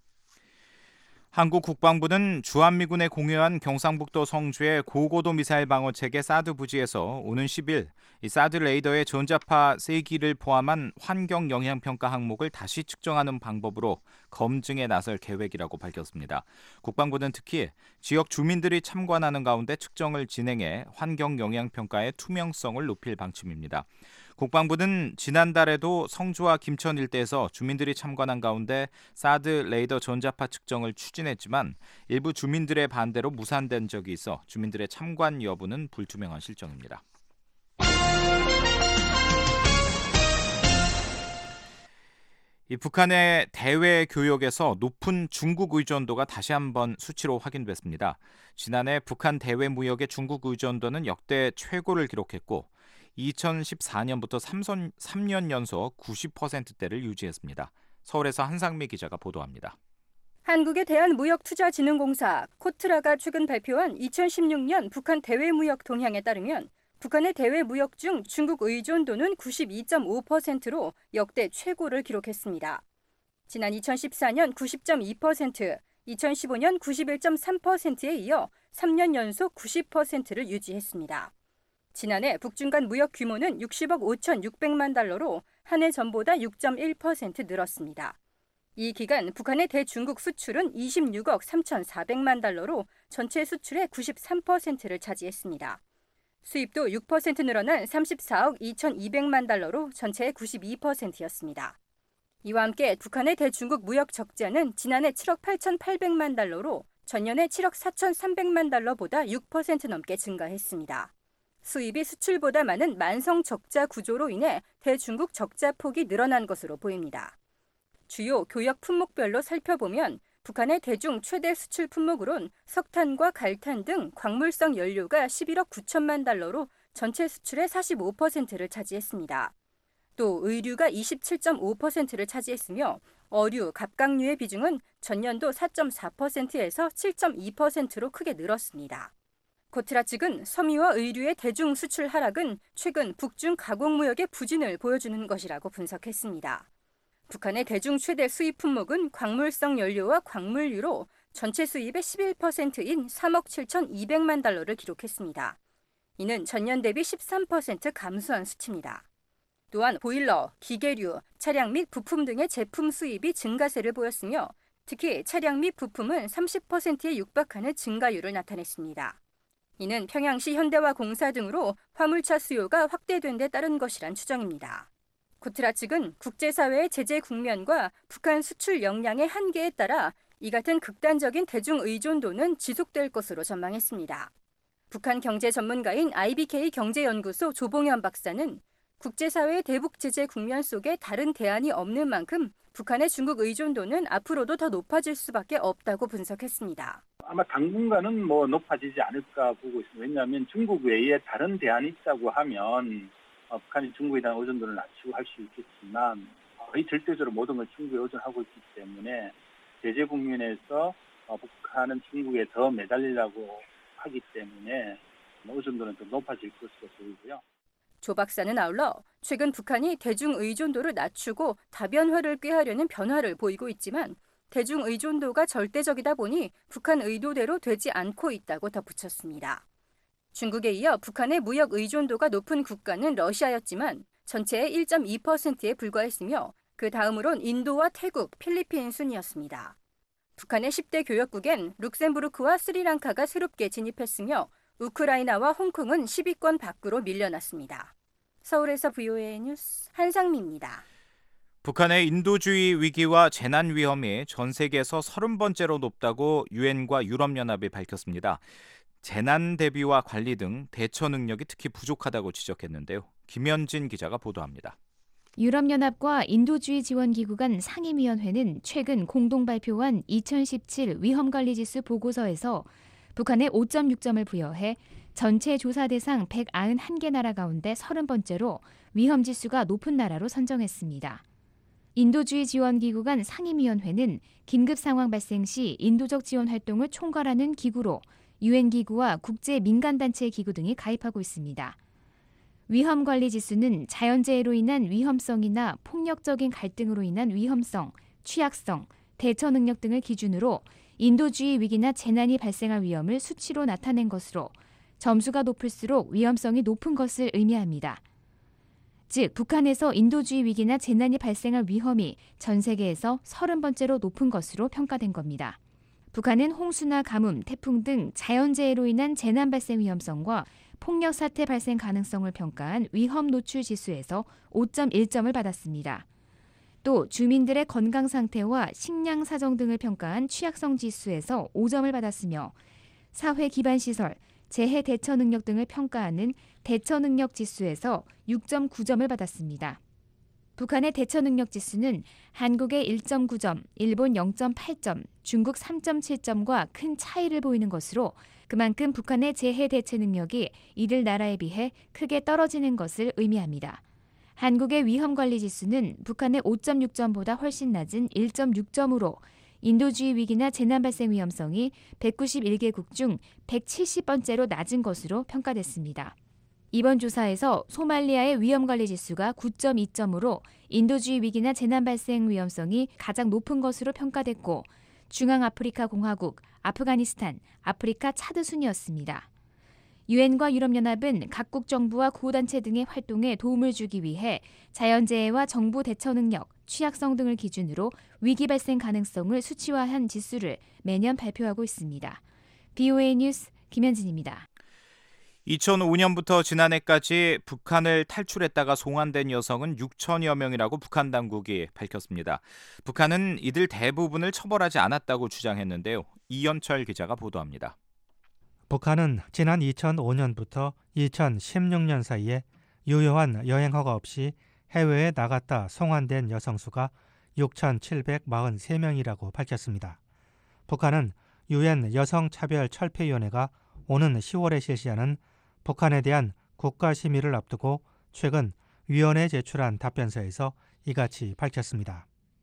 한국 국방부는 주한미군에 공유한 경상북도 성주의 고고도 미사일 방어 체계 사드 부지에서 오는 십 일 이 사드 레이더의 전자파 세 기를 포함한 환경 영향 평가 항목을 다시 측정하는 방법으로 검증에 나설 계획이라고 밝혔습니다. 국방부는 특히 지역 주민들이 참관하는 가운데 측정을 진행해 환경 영향 평가의 투명성을 높일 방침입니다. 국방부는 지난달에도 성주와 김천 일대에서 주민들이 참관한 가운데 사드 레이더 전자파 측정을 추진했지만 일부 주민들의 반대로 무산된 적이 있어 주민들의 참관 여부는 불투명한 실정입니다. 이 북한의 대외 교역에서 높은 중국 의존도가 다시 한번 수치로 확인됐습니다. 지난해 북한 대외 무역의 중국 의존도는 역대 최고를 기록했고 이천십사 년부터 삼 년 연속 구십 퍼센트대를 유지했습니다. 서울에서 한상미 기자가 보도합니다. 한국의 대한무역투자진흥공사 코트라가 최근 발표한 이천십육 년 북한 대외무역 동향에 따르면 북한의 대외무역 중 중국 의존도는 구십이 점 오 퍼센트로 역대 최고를 기록했습니다. 지난 이천십사 년 구십 점 이 퍼센트, 이천십오 년 구십일 점 삼 퍼센트에 이어 삼 년 연속 구십 퍼센트를 유지했습니다. 지난해 북중 간 무역 규모는 육십억 오천육백만 달러로 한 해 전보다 육 점 일 퍼센트 늘었습니다. 이 기간 북한의 대중국 수출은 이십육억 삼천사백만 달러로 전체 수출의 구십삼 퍼센트를 차지했습니다. 수입도 육 퍼센트 늘어난 삼십사억 이천이백만 달러로 전체의 구십이 퍼센트였습니다. 이와 함께 북한의 대중국 무역 적자는 지난해 칠억 팔천팔백만 달러로 전년에 칠억 사천삼백만 달러보다 육 퍼센트 넘게 증가했습니다. 수입이 수출보다 많은 만성 적자 구조로 인해 대중국 적자 폭이 늘어난 것으로 보입니다. 주요 교역 품목별로 살펴보면 북한의 대중 최대 수출 품목으론 석탄과 갈탄 등 광물성 연료가 십일억 구천만 달러로 전체 수출의 사십오 퍼센트를 차지했습니다. 또 의류가 이십칠 점 오 퍼센트를 차지했으며 어류, 갑각류의 비중은 전년도 사 점 사 퍼센트에서 칠 점 이 퍼센트로 크게 늘었습니다. 코트라 측은 섬유와 의류의 대중 수출 하락은 최근 북중 가공무역의 부진을 보여주는 것이라고 분석했습니다. 북한의 대중 최대 수입 품목은 광물성 연료와 광물유로 전체 수입의 십일 퍼센트인 삼억 칠천이백만 달러를 기록했습니다. 이는 전년 대비 십삼 퍼센트 감소한 수치입니다. 또한 보일러, 기계류, 차량 및 부품 등의 제품 수입이 증가세를 보였으며 특히 차량 및 부품은 삼십 퍼센트에 육박하는 증가율을 나타냈습니다. 이는 평양시 현대화공사 등으로 화물차 수요가 확대된 데 따른 것이란 추정입니다. 코트라 측은 국제사회의 제재 국면과 북한 수출 역량의 한계에 따라 이 같은 극단적인 대중 의존도는 지속될 것으로 전망했습니다. 북한 경제 전문가인 아이비케이 경제연구소 조봉현 박사는 국제사회의 대북 제재 국면 속에 다른 대안이 없는 만큼 북한의 중국 의존도는 앞으로도 더 높아질 수밖에 없다고 분석했습니다. 아마 당분간은 뭐 높아지지 않을까 보고 있습니다. 왜냐하면 중국 외에 다른 대안이 있다고 하면 어, 북한이 중국에 대한 의존도를 낮추고 할 수 있겠지만 거의 절대적으로 모든 걸 중국에 의존하고 있기 때문에 제재 국면에서 어, 북한은 중국에 더 매달리려고 하기 때문에 의존도는 더 높아질 것으로 보이고요. 조 박사는 아울러 최근 북한이 대중 의존도를 낮추고 다변화를 꾀하려는 변화를 보이고 있지만 대중 의존도가 절대적이다 보니 북한 의도대로 되지 않고 있다고 덧붙였습니다. 중국에 이어 북한의 무역 의존도가 높은 국가는 러시아였지만 전체의 일 점 이 퍼센트에 불과했으며 그 다음으론 인도와 태국, 필리핀 순이었습니다. 북한의 십 대 교역국엔 룩셈부르크와 스리랑카가 새롭게 진입했으며 우크라이나와 홍콩은 십 위권 밖으로 밀려났습니다. 서울에서 브이오에이 뉴스 한상미입니다. 북한의 인도주의 위기와 재난 위험이 전 세계에서 서른 번째로 높다고 유엔과 유럽연합이 밝혔습니다. 재난 대비와 관리 등 대처 능력이 특히 부족하다고 지적했는데요. 김현진 기자가 보도합니다. 유럽연합과 인도주의 지원기구 간 상임위원회는 최근 공동 발표한 이천십칠 위험관리지수 보고서에서 북한에 오 점 육 점을 부여해 전체 조사 대상 백구십일 개 나라 가운데 서른 번째로 위험지수가 높은 나라로 선정했습니다. 인도주의 지원기구 간 상임위원회는 긴급 상황 발생 시 인도적 지원 활동을 총괄하는 기구로 유엔기구와 국제 민간단체 기구 등이 가입하고 있습니다. 위험관리지수는 자연재해로 인한 위험성이나 폭력적인 갈등으로 인한 위험성, 취약성, 대처 능력 등을 기준으로 인도주의 위기나 재난이 발생할 위험을 수치로 나타낸 것으로 점수가 높을수록 위험성이 높은 것을 의미합니다. 즉, 북한에서 인도주의 위기나 재난이 발생할 위험이 전 세계에서 서른 번째로 높은 것으로 평가된 겁니다. 북한은 홍수나 가뭄, 태풍 등 자연재해로 인한 재난 발생 위험성과 폭력 사태 발생 가능성을 평가한 위험 노출 지수에서 오 점 일 점을 받았습니다. 또 주민들의 건강 상태와 식량 사정 등을 평가한 취약성 지수에서 오 점을 받았으며 사회 기반 시설, 재해 대처 능력 등을 평가하는 대처 능력 지수에서 육 점 구 점을 받았습니다. 북한의 대처 능력 지수는 한국의 일 점 구 점, 일본 영 점 팔 점, 중국 삼 점 칠 점과 큰 차이를 보이는 것으로 그만큼 북한의 재해 대처 능력이 이들 나라에 비해 크게 떨어지는 것을 의미합니다. 한국의 위험관리 지수는 북한의 오 점 육 점보다 훨씬 낮은 일 점 육 점으로 인도주의 위기나 재난 발생 위험성이 백구십일 개국 중 백칠십 번째로 낮은 것으로 평가됐습니다. 이번 조사에서 소말리아의 위험관리 지수가 구 점 이 점으로 인도주의 위기나 재난 발생 위험성이 가장 높은 것으로 평가됐고 중앙아프리카 공화국, 아프가니스탄, 아프리카 차드 순이었습니다. 유엔과 유럽연합은 각국 정부와 구호단체 등의 활동에 도움을 주기 위해 자연재해와 정부 대처 능력, 취약성 등을 기준으로 위기 발생 가능성을 수치화한 지수를 매년 발표하고 있습니다. 브이오에이 뉴스 김현진입니다. 이천오 년부터 지난해까지 북한을 탈출했다가 송환된 여성은 육천여 명이라고 북한 당국이 밝혔습니다. 북한은 이들 대부분을 처벌하지 않았다고 주장했는데요. 이연철 기자가 보도합니다. 북한은 지난 이천오 년부터 이천십육 년 사이에 유효한 여행 허가 없이 해외에 나갔다 송환된 여성 수가 육천칠백사십삼 명이라고 밝혔습니다. 북한은 유엔 여성차별철폐위원회가 오는 시월에 실시하는 북한에 대한 국가심의를 앞두고 최근 위원회에 제출한 답변서에서 이같이 밝혔습니다.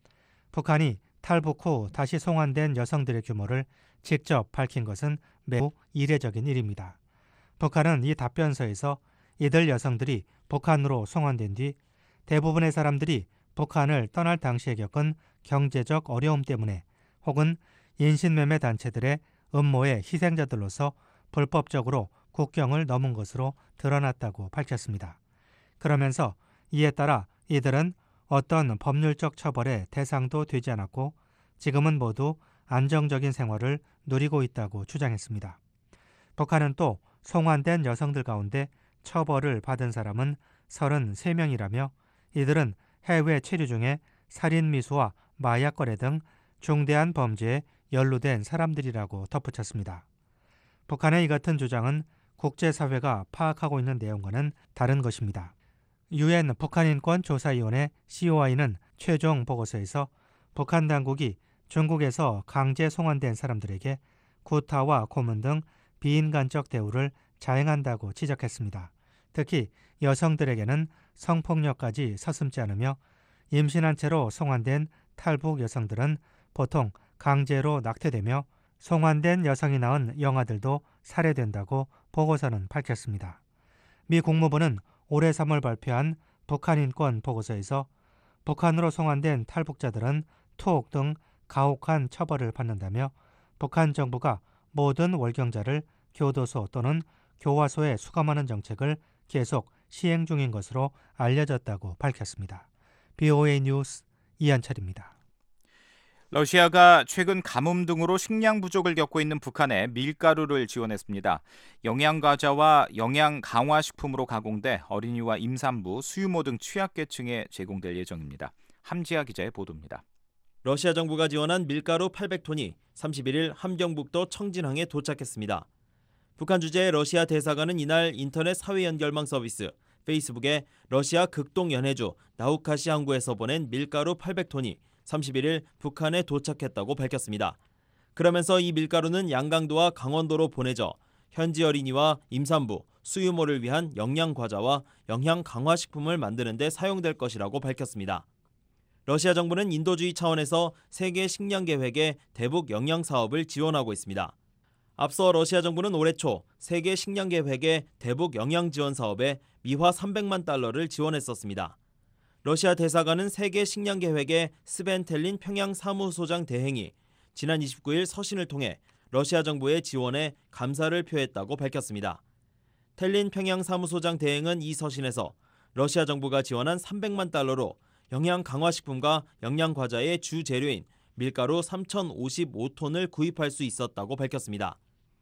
북한이 탈북 후 다시 송환된 여성들의 규모를 직접 밝힌 것은 매우 이례적인 일입니다. 북한은 이 답변서에서 이들 여성들이 북한으로 송환된 뒤 대부분의 사람들이 북한을 떠날 당시에 겪은 경제적 어려움 때문에 혹은 인신매매 단체들의 음모의 희생자들로서 불법적으로 국경을 넘은 것으로 드러났다고 밝혔습니다. 그러면서 이에 따라 이들은 어떤 법률적 처벌의 대상도 되지 않았고 지금은 모두 안정적인 생활을 누리고 있다고 주장했습니다. 북한은 또 송환된 여성들 가운데 처벌을 받은 사람은 서른세 명이라며 이들은 해외 체류 중에 살인미수와 마약 거래 등 중대한 범죄에 연루된 사람들이라고 덧붙였습니다. 북한의 이 같은 주장은 국제사회가 파악하고 있는 내용과는 다른 것입니다. 유엔 북한인권조사위원회 씨오아이는 최종 보고서에서 북한 당국이 중국에서 강제 송환된 사람들에게 구타와 고문 등 비인간적 대우를 자행한다고 지적했습니다. 특히 여성들에게는 성폭력까지 서슴지 않으며 임신한 채로 송환된 탈북 여성들은 보통 강제로 낙태되며 송환된 여성이 낳은 영아들도 살해된다고 보고서는 밝혔습니다. 미 국무부는 올해 삼월 발표한 북한 인권 보고서에서 북한으로 송환된 탈북자들은 투옥 등 가혹한 처벌을 받는다며 북한 정부가 모든 월경자를 교도소 또는 교화소에 수감하는 정책을 계속 시행 중인 것으로 알려졌다고 밝혔습니다. 비오에이 뉴스 이한철입니다. 러시아가 최근 가뭄 등으로 식량 부족을 겪고 있는 북한에 밀가루를 지원했습니다. 영양과자와 영양 강화식품으로 가공돼 어린이와 임산부, 수유모 등 취약계층에 제공될 예정입니다. 함지아 기자의 보도입니다. 러시아 정부가 지원한 밀가루 팔백 톤이 삼십일 일 함경북도 청진항에 도착했습니다. 북한 주재의 러시아 대사관은 이날 인터넷 사회 연결망 서비스 페이스북에 러시아 극동 연해주 나우카시 항구에서 보낸 밀가루 팔백 톤이 삼십일 일 북한에 도착했다고 밝혔습니다. 그러면서 이 밀가루는 양강도와 강원도로 보내져 현지 어린이와 임산부, 수유모를 위한 영양 과자와 영양 강화식품을 만드는 데 사용될 것이라고 밝혔습니다. 러시아 정부는 인도주의 차원에서 세계 식량 계획의 대북 영양 사업을 지원하고 있습니다. 앞서 러시아 정부는 올해 초 세계 식량 계획의 대북 영양 지원 사업에 미화 삼백만 달러를 지원했었습니다. 러시아 대사관은 세계 식량 계획의 스벤 텔린 평양 사무소장 대행이 지난 이십구 일 서신을 통해 러시아 정부의 지원에 감사를 표했다고 밝혔습니다. 텔린 평양 사무소장 대행은 이 서신에서 러시아 정부가 지원한 삼백만 달러로 영양 강화식품과 영양 과자의 주 재료인 밀가루 삼천오십오 톤을 구입할 수 있었다고 밝혔습니다.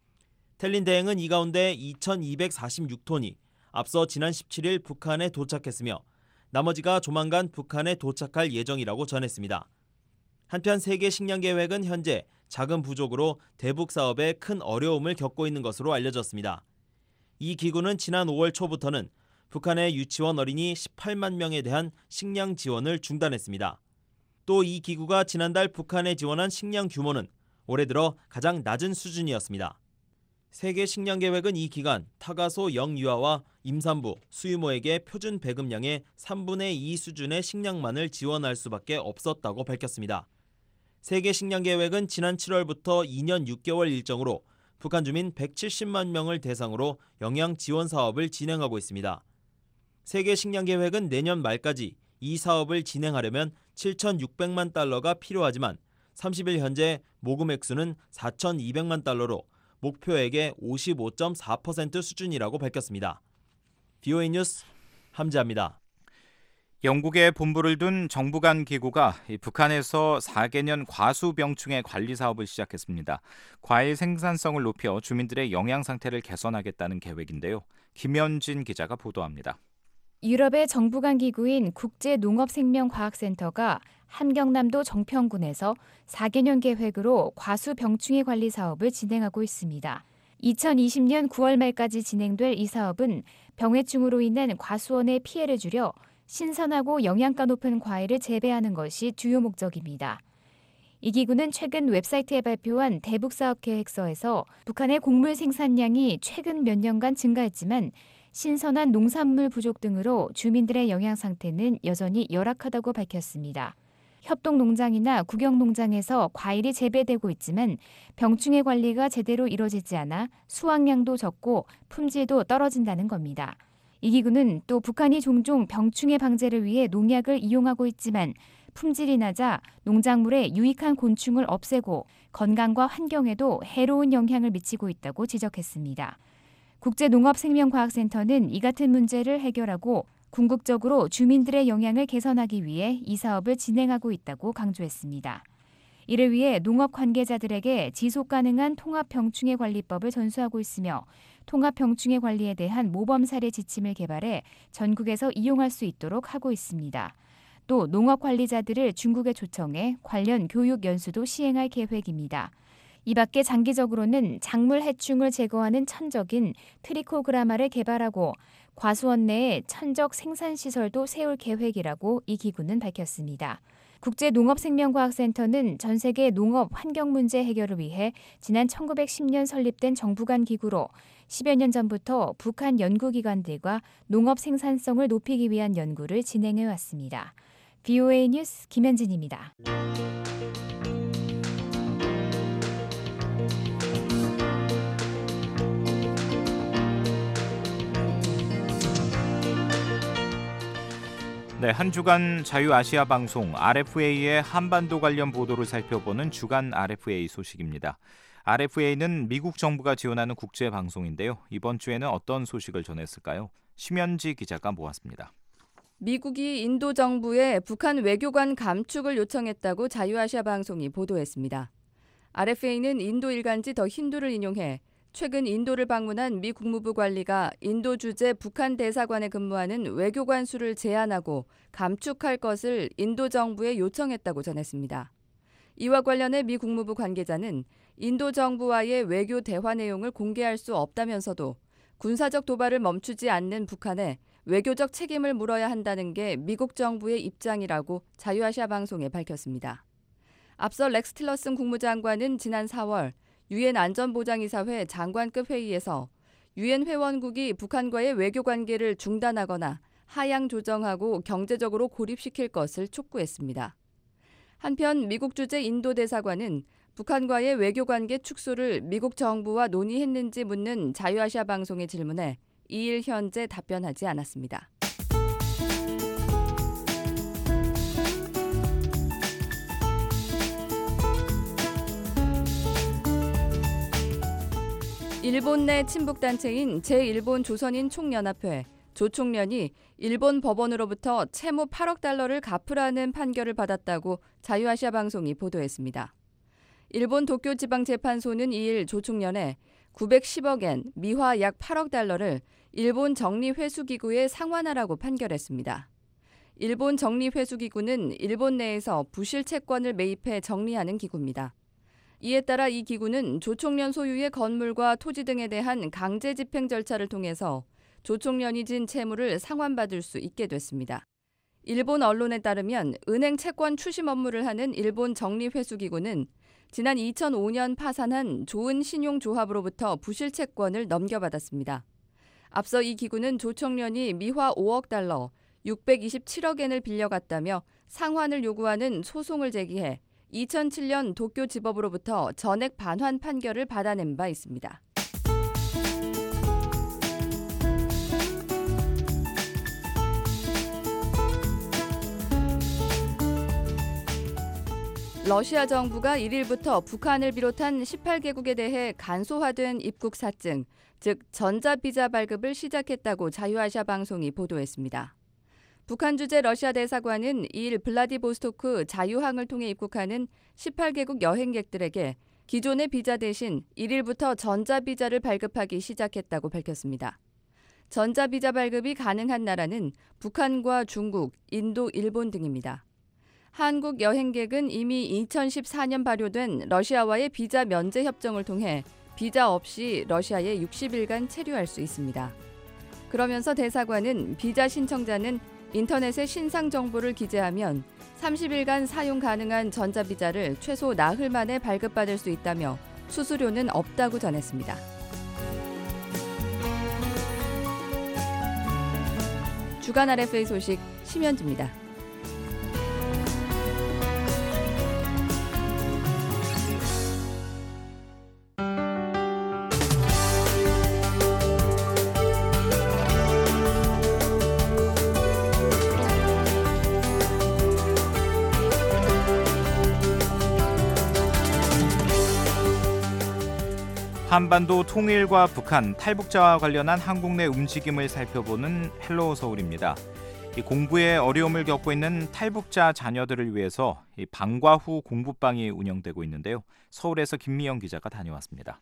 텔린 대행은 이 가운데 이천이백사십육 톤이 앞서 지난 십칠 일 북한에 도착했으며 나머지가 조만간 북한에 도착할 예정이라고 전했습니다. 한편 세계 식량 계획은 현재 자금 부족으로 대북 사업에 큰 어려움을 겪고 있는 것으로 알려졌습니다. 이 기구는 지난 오월 초부터는 북한의 유치원 어린이 십팔만 명에 대한 식량 지원을 중단했습니다. 또 이 기구가 지난달 북한에 지원한 식량 규모는 올해 들어 가장 낮은 수준이었습니다. 세계 식량 계획은 이 기간 타가소 영유아와 임산부, 수유모에게 표준 배급량의 삼분의 이 수준의 식량만을 지원할 수밖에 없었다고 밝혔습니다. 세계 식량 계획은 지난 칠월부터 이 년 육 개월 일정으로 북한 주민 백칠십만 명을 대상으로 영양 지원 사업을 진행하고 있습니다. 세계 식량 계획은 내년 말까지 이 사업을 진행하려면 칠천육백만 달러가 필요하지만 삼십 일 현재 모금 액수는 사천이백만 달러로 목표액의 오십오 점 사 퍼센트 수준이라고 밝혔습니다. 비오에이 뉴스 함지아입니다. 영국에 본부를 둔 정부 간 기구가 북한에서 사 개년 과수병충해 관리 사업을 시작했습니다. 과일 생산성을 높여 주민들의 영양 상태를 개선하겠다는 계획인데요. 김현진 기자가 보도합니다. 유럽의 정부 간 기구인 국제농업생명과학센터가 함경남도 정평군에서 사 개년 계획으로 과수병충해 관리 사업을 진행하고 있습니다. 이천이십 년 구월 말까지 진행될 이 사업은 병해충으로 인한 과수원의 피해를 줄여 신선하고 영양가 높은 과일을 재배하는 것이 주요 목적입니다. 이 기구는 최근 웹사이트에 발표한 대북사업계획서에서 북한의 곡물 생산량이 최근 몇 년간 증가했지만 신선한 농산물 부족 등으로 주민들의 영양 상태는 여전히 열악하다고 밝혔습니다. 협동농장이나 국영농장에서 과일이 재배되고 있지만 병충해 관리가 제대로 이뤄지지 않아 수확량도 적고 품질도 떨어진다는 겁니다. 이 기구는 또 북한이 종종 병충해 방제를 위해 농약을 이용하고 있지만 품질이 낮아 농작물에 유익한 곤충을 없애고 건강과 환경에도 해로운 영향을 미치고 있다고 지적했습니다. 국제농업생명과학센터는 이 같은 문제를 해결하고 궁극적으로 주민들의 영양을 개선하기 위해 이 사업을 진행하고 있다고 강조했습니다. 이를 위해 농업 관계자들에게 지속가능한 통합병충해 관리법을 전수하고 있으며 통합병충해 관리에 대한 모범 사례 지침을 개발해 전국에서 이용할 수 있도록 하고 있습니다. 또 농업 관리자들을 중국에 초청해 관련 교육 연수도 시행할 계획입니다. 이 밖에 장기적으로는 작물 해충을 제거하는 천적인 트리코그라마를 개발하고 과수원 내에 천적 생산시설도 세울 계획이라고 이 기구는 밝혔습니다. 국제농업생명과학센터는 전 세계 농업 환경 문제 해결을 위해 지난 천구백십 년 설립된 정부 간 기구로 십여 년 전부터 북한 연구기관들과 농업 생산성을 높이기 위한 연구를 진행해 왔습니다. 브이오에이 뉴스 김현진입니다. 네, 한 주간 자유아시아 방송 알에프에이의 한반도 관련 보도를 살펴보는 주간 알에프에이 소식입니다. 알에프에이는 미국 정부가 지원하는 국제 방송인데요. 이번 주에는 어떤 소식을 전했을까요? 심현지 기자가 모았습니다. 미국이 인도 정부에 북한 외교관 감축을 요청했다고 자유아시아 방송이 보도했습니다. 알에프에이는 인도 일간지 더 힌두를 인용해 최근 인도를 방문한 미 국무부 관리가 인도 주재 북한 대사관에 근무하는 외교관 수를 제한하고 감축할 것을 인도 정부에 요청했다고 전했습니다. 이와 관련해 미 국무부 관계자는 인도 정부와의 외교 대화 내용을 공개할 수 없다면서도 군사적 도발을 멈추지 않는 북한에 외교적 책임을 물어야 한다는 게 미국 정부의 입장이라고 자유아시아 방송에 밝혔습니다. 앞서 렉스 틸러슨 국무장관은 지난 사월 유엔 안전보장이사회 장관급 회의에서 유엔 회원국이 북한과의 외교 관계를 중단하거나 하향 조정하고 경제적으로 고립시킬 것을 촉구했습니다. 한편 미국 주재 인도 대사관은 북한과의 외교 관계 축소를 미국 정부와 논의했는지 묻는 자유아시아 방송의 질문에 이일 현재 답변하지 않았습니다. 일본 내 친북단체인 제일본 조선인 총연합회 조총련이 일본 법원으로부터 채무 팔억 달러를 갚으라는 판결을 받았다고 자유아시아 방송이 보도했습니다. 일본 도쿄지방재판소는 이일 조총련에 구백십억 엔, 미화 약 팔억 달러를 일본 정리회수기구에 상환하라고 판결했습니다. 일본 정리회수기구는 일본 내에서 부실 채권을 매입해 정리하는 기구입니다. 이에 따라 이 기구는 조총련 소유의 건물과 토지 등에 대한 강제 집행 절차를 통해서 조총련이 진 채무를 상환받을 수 있게 됐습니다. 일본 언론에 따르면 은행 채권 추심 업무를 하는 일본 정리회수기구는 지난 이천오 년 파산한 조은신용조합으로부터 부실 채권을 넘겨받았습니다. 앞서 이 기구는 조총련이 미화 오억 달러, 육백이십칠억 엔을 빌려갔다며 상환을 요구하는 소송을 제기해 이천칠 년 도쿄지법으로부터 전액 반환 판결을 받아낸 바 있습니다. 러시아 정부가 일일부터 북한을 비롯한 십팔 개국에 대해 간소화된 입국 사증, 즉 전자비자 발급을 시작했다고 자유아시아 방송이 보도했습니다. 북한 주재 러시아 대사관은 이일 블라디보스토크 자유항을 통해 입국하는 십팔 개국 여행객들에게 기존의 비자 대신 일일부터 전자비자를 발급하기 시작했다고 밝혔습니다. 전자비자 발급이 가능한 나라는 북한과 중국, 인도, 일본 등입니다. 한국 여행객은 이미 이천십사 년 발효된 러시아와의 비자 면제 협정을 통해 비자 없이 러시아에 육십 일간 체류할 수 있습니다. 그러면서 대사관은 비자 신청자는 인터넷에 신상 정보를 기재하면 삼십 일간 사용 가능한 전자비자를 최소 나흘 만에 발급받을 수 있다며 수수료는 없다고 전했습니다. 주간 알에프에이 소식 심현주입니다. 한반도 통일과 북한, 탈북자와 관련한 한국 내 움직임을 살펴보는 헬로우 서울입니다. 이 공부에 어려움을 겪고 있는 탈북자 자녀들을 위해서 이 방과 후 공부방이 운영되고 있는데요. 서울에서 김미영 기자가 다녀왔습니다.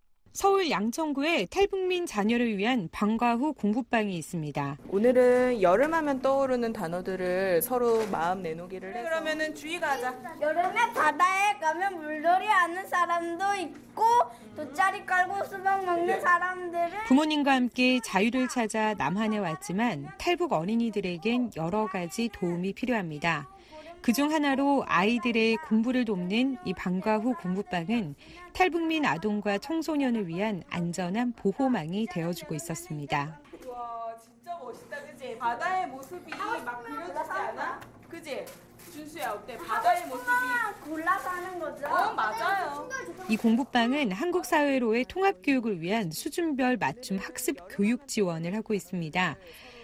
서울 양천구에 탈북민 자녀를 위한 방과 후 공부방이 있습니다. 오늘은 여름하면 떠오르는 단어들을 서로 마음 내놓기를 해서 그러면은 주의가 하자. 여름에 바다에 가면 물놀이 하는 사람도 있고 돗자리 깔고 수박 먹는 사람들은 부모님과 함께 자유를 찾아 남한에 왔지만 탈북 어린이들에겐 여러 가지 도움이 필요합니다. 그중 하나로 아이들의 공부를 돕는 이 방과 후 공부방은 탈북민 아동과 청소년을 위한 안전한 보호망이 되어주고 있었습니다. 와 진짜 멋있다, 그지? 바다의 모습이 막 그려지지 않아? 그지? 준수야 어때? 바다의 모습이 골라서 하는 거죠? 어 맞아요. 이 공부방은 한국 사회로의 통합 교육을 위한 수준별 맞춤 학습 교육 지원을 하고 있습니다.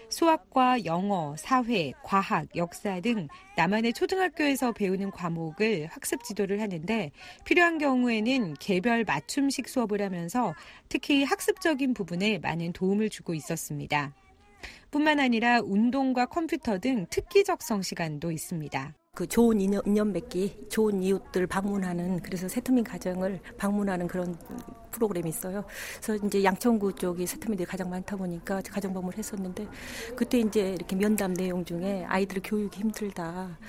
수학과 영어, 사회, 과학, 역사 등 남한의 초등학교에서 배우는 과목을 학습 지도를 하는데 필요한 경우에는 개별 맞춤식 수업을 하면서 특히 학습적인 부분에 많은 도움을 주고 있었습니다. 뿐만 아니라 운동과 컴퓨터 등 특기 적성 시간도 있습니다. 그 좋은 인연, 인연 맺기, 좋은 이웃들 방문하는, 그래서 세터민 가정을 방문하는 그런 프로그램이 있어요. 그래서 이제 양천구 쪽이 세터민들이 가장 많다 보니까 가정 방문을 했었는데 그때 이제 이렇게 면담 내용 중에 아이들 교육이 힘들다.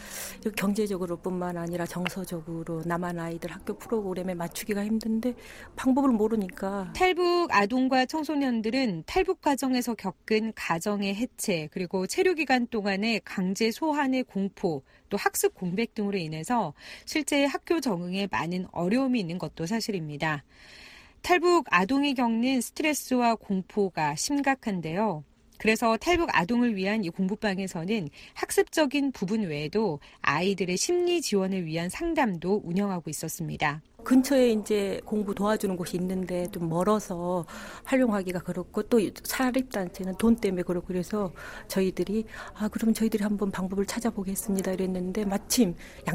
경제적으로뿐만 아니라 정서적으로 남한 아이들 학교 프로그램에 맞추기가 힘든데 방법을 모르니까. 탈북 아동과 청소년들은 탈북 과정에서 겪은 가정의 해체 그리고 체류 기간 동안의 강제 소환의 공포 또 학습 공백 등으로 인해서 실제 학교 적응에 많은 어려움이 있는 것도 사실입니다. 탈북 아동이 겪는 스트레스와 공포가 심각한데요. 그래서 탈북 아동을 위한 이 공부방에서는 학습적인 부분 외에도 아이들의 심리 지원을 위한 상담도 운영하고 있었습니다. 근처에 이제 공부 도와주는 곳이 있는데 좀 멀어서 활용하기가 그렇고 또 사립단체는 돈 때문에 그렇고 그래서 저희들이 아 그러면 저희들이 한번 방법을 찾아보겠습니다 이랬는데 마침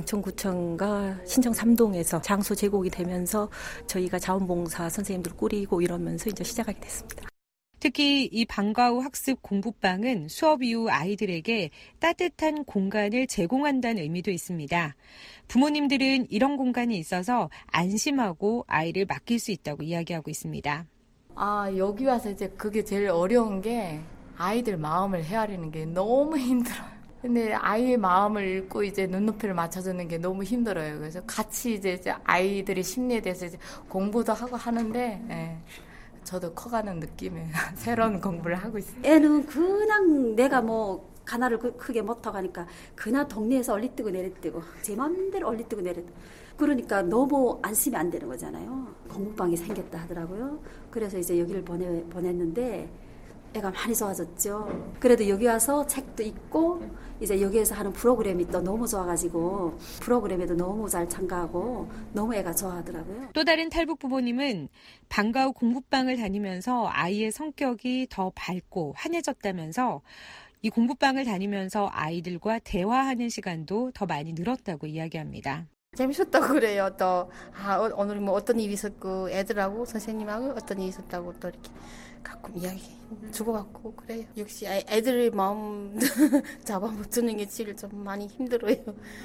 양천구청과 신청 삼 동에서 장소 제공이 되면서 저희가 자원봉사 선생님들 꾸리고 이러면서 이제 시작하게 됐습니다. 특히 이 방과 후 학습 공부방은 수업 이후 아이들에게 따뜻한 공간을 제공한다는 의미도 있습니다. 부모님들은 이런 공간이 있어서 안심하고 아이를 맡길 수 있다고 이야기하고 있습니다. 아, 여기 와서 이제 그게 제일 어려운 게 아이들 마음을 헤아리는 게 너무 힘들어요. 근데 아이의 마음을 읽고 이제 눈높이를 맞춰주는 게 너무 힘들어요. 그래서 같이 이제, 이제 아이들의 심리에 대해서 이제 공부도 하고 하는데, 예. 저도 커가는 느낌의 새로운 공부를 하고 있어요. 애는 그냥 내가 뭐 가나를 크게 못하고 하니까 그냥 동네에서 얼리뜨고 내리뜨고 제 마음대로 얼리뜨고 내리뜨고 그러니까 너무 안심이 안 되는 거잖아요. 공부방이 생겼다 하더라고요. 그래서 이제 여기를 보내, 보냈는데 애가 많이 좋아졌죠. 그래도 여기 와서 책도 읽고 이제 여기에서 하는 프로그램이 또 너무 좋아가지고 프로그램에도 너무 잘 참가하고 너무 애가 좋아하더라고요. 또 다른 탈북 부모님은 방과 후 공부방을 다니면서 아이의 성격이 더 밝고 환해졌다면서 이 공부방을 다니면서 아이들과 대화하는 시간도 더 많이 늘었다고 이야기합니다. 재밌었다고 그래요. 또 아, 오늘 뭐 어떤 일이 있었고 애들하고 선생님하고 어떤 일이 있었다고 또 이렇게 가끔 이야기 주고받고 그래요. 역시 애들의 마음 잡아 못 주는 게 제일 좀 많이 힘들어요.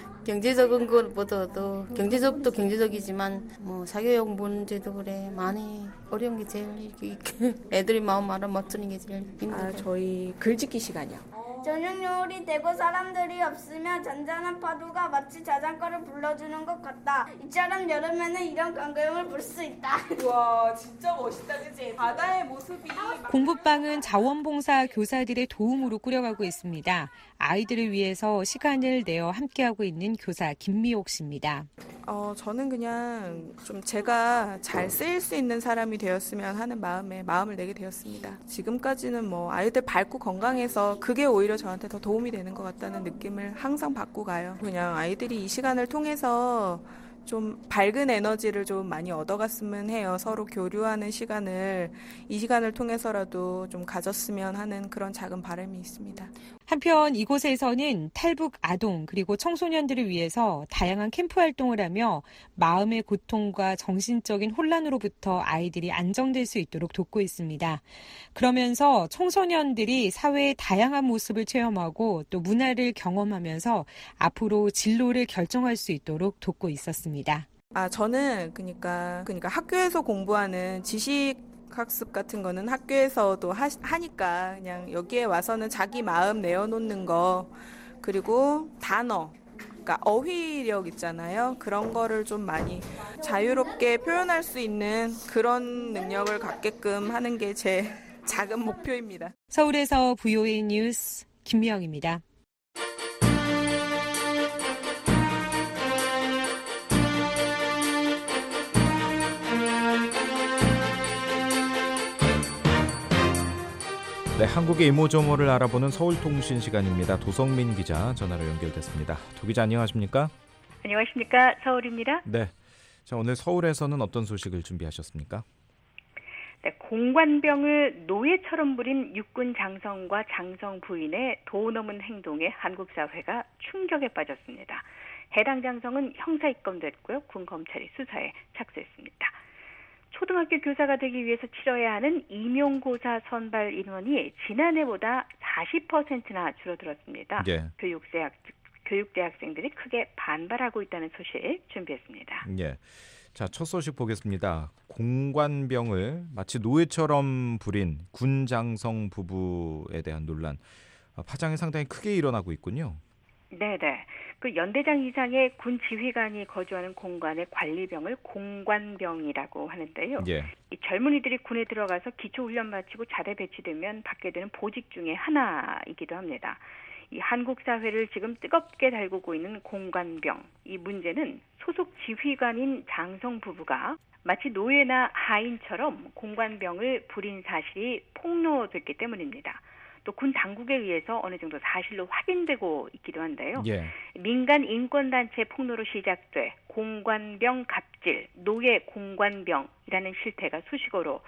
경제적인 것보다도 경제적도 경제적이지만 뭐 사교육 문제도 그래 많이 어려운 게 제일 애들의 마음 알아 못 주는 게 제일 힘들어요. 아, 저희 글짓기 시간이요. 저녁 요리 되고 사람들이 없으면 잔잔한 파도가 마치 자장가를 불러주는 것 같다. 이처럼 여름에는 이런 광경을 볼 수 있다. 와 진짜 멋있다, 그치? 바다의 모습이 공부방은 자원봉사 교사들의 도움으로 꾸려가고 있습니다. 아이들을 위해서 시간을 내어 함께하고 있는 교사 김미옥 씨입니다. 어, 저는 그냥 좀 제가 잘 쓰일 수 있는 사람이 되었으면 하는 마음에 마음을 내게 되었습니다. 지금까지는 뭐 아이들 밝고 건강해서 그게 오히려 저한테 더 도움이 되는 것 같다는 느낌을 항상 받고 가요. 그냥 아이들이 이 시간을 통해서 좀 밝은 에너지를 좀 많이 얻어갔으면 해요. 서로 교류하는 시간을 이 시간을 통해서라도 좀 가졌으면 하는 그런 작은 바람이 있습니다. 한편 이곳에서는 탈북 아동 그리고 청소년들을 위해서 다양한 캠프 활동을 하며 마음의 고통과 정신적인 혼란으로부터 아이들이 안정될 수 있도록 돕고 있습니다. 그러면서 청소년들이 사회의 다양한 모습을 체험하고 또 문화를 경험하면서 앞으로 진로를 결정할 수 있도록 돕고 있었습니다. 아, 저는 그러니까 그러니까 학교에서 공부하는 지식 학습 같은 거는 학교에서도 하, 하니까 그냥 여기에 와서는 자기 마음 내어놓는 거 그리고 단어 그러니까 어휘력 있잖아요. 그런 거를 좀 많이 자유롭게 표현할 수 있는 그런 능력을 갖게끔 하는 게 제 작은 목표입니다. 서울에서 브이오에이 뉴스 김미영입니다. 네, 한국의 이모저모를 알아보는 서울통신 시간입니다. 도성민 기자 전화로 연결됐습니다. 도 기자 안녕하십니까? 안녕하십니까? 서울입니다. 네, 자 오늘 서울에서는 어떤 소식을 준비하셨습니까? 네, 공관병을 노예처럼 부린 육군 장성과 장성 부인의 도 넘은 행동에 한국 사회가 충격에 빠졌습니다. 해당 장성은 형사 입건됐고요. 군 검찰이 수사에 착수했습니다. 초등학교 교사가 되기 위해서 치러야 하는 임용고사 선발 인원이 지난해보다 사십 퍼센트나 줄어들었습니다. 예. 교육대학, 교육대학생들이 크게 반발하고 있다는 소식 준비했습니다. 예. 자, 첫 소식 보겠습니다. 공관병을 마치 노예처럼 부린 군장성 부부에 대한 논란. 파장이 상당히 크게 일어나고 있군요. 네네. 그 연대장 이상의 군 지휘관이 거주하는 공간의 관리병을 공관병이라고 하는데요. 예. 이 젊은이들이 군에 들어가서 기초훈련 마치고 자대 배치되면 받게 되는 보직 중에 하나이기도 합니다. 이 한국 사회를 지금 뜨겁게 달구고 있는 공관병. 이 문제는 소속 지휘관인 장성 부부가 마치 노예나 하인처럼 공관병을 부린 사실이 폭로됐기 때문입니다. 또 군 당국에 의해서 어느 정도 사실로 확인되고 있기도 한데요. 예. 민간 인권단체 폭로로 시작돼 공관병 갑질, 노예 공관병이라는 실태가 수식어로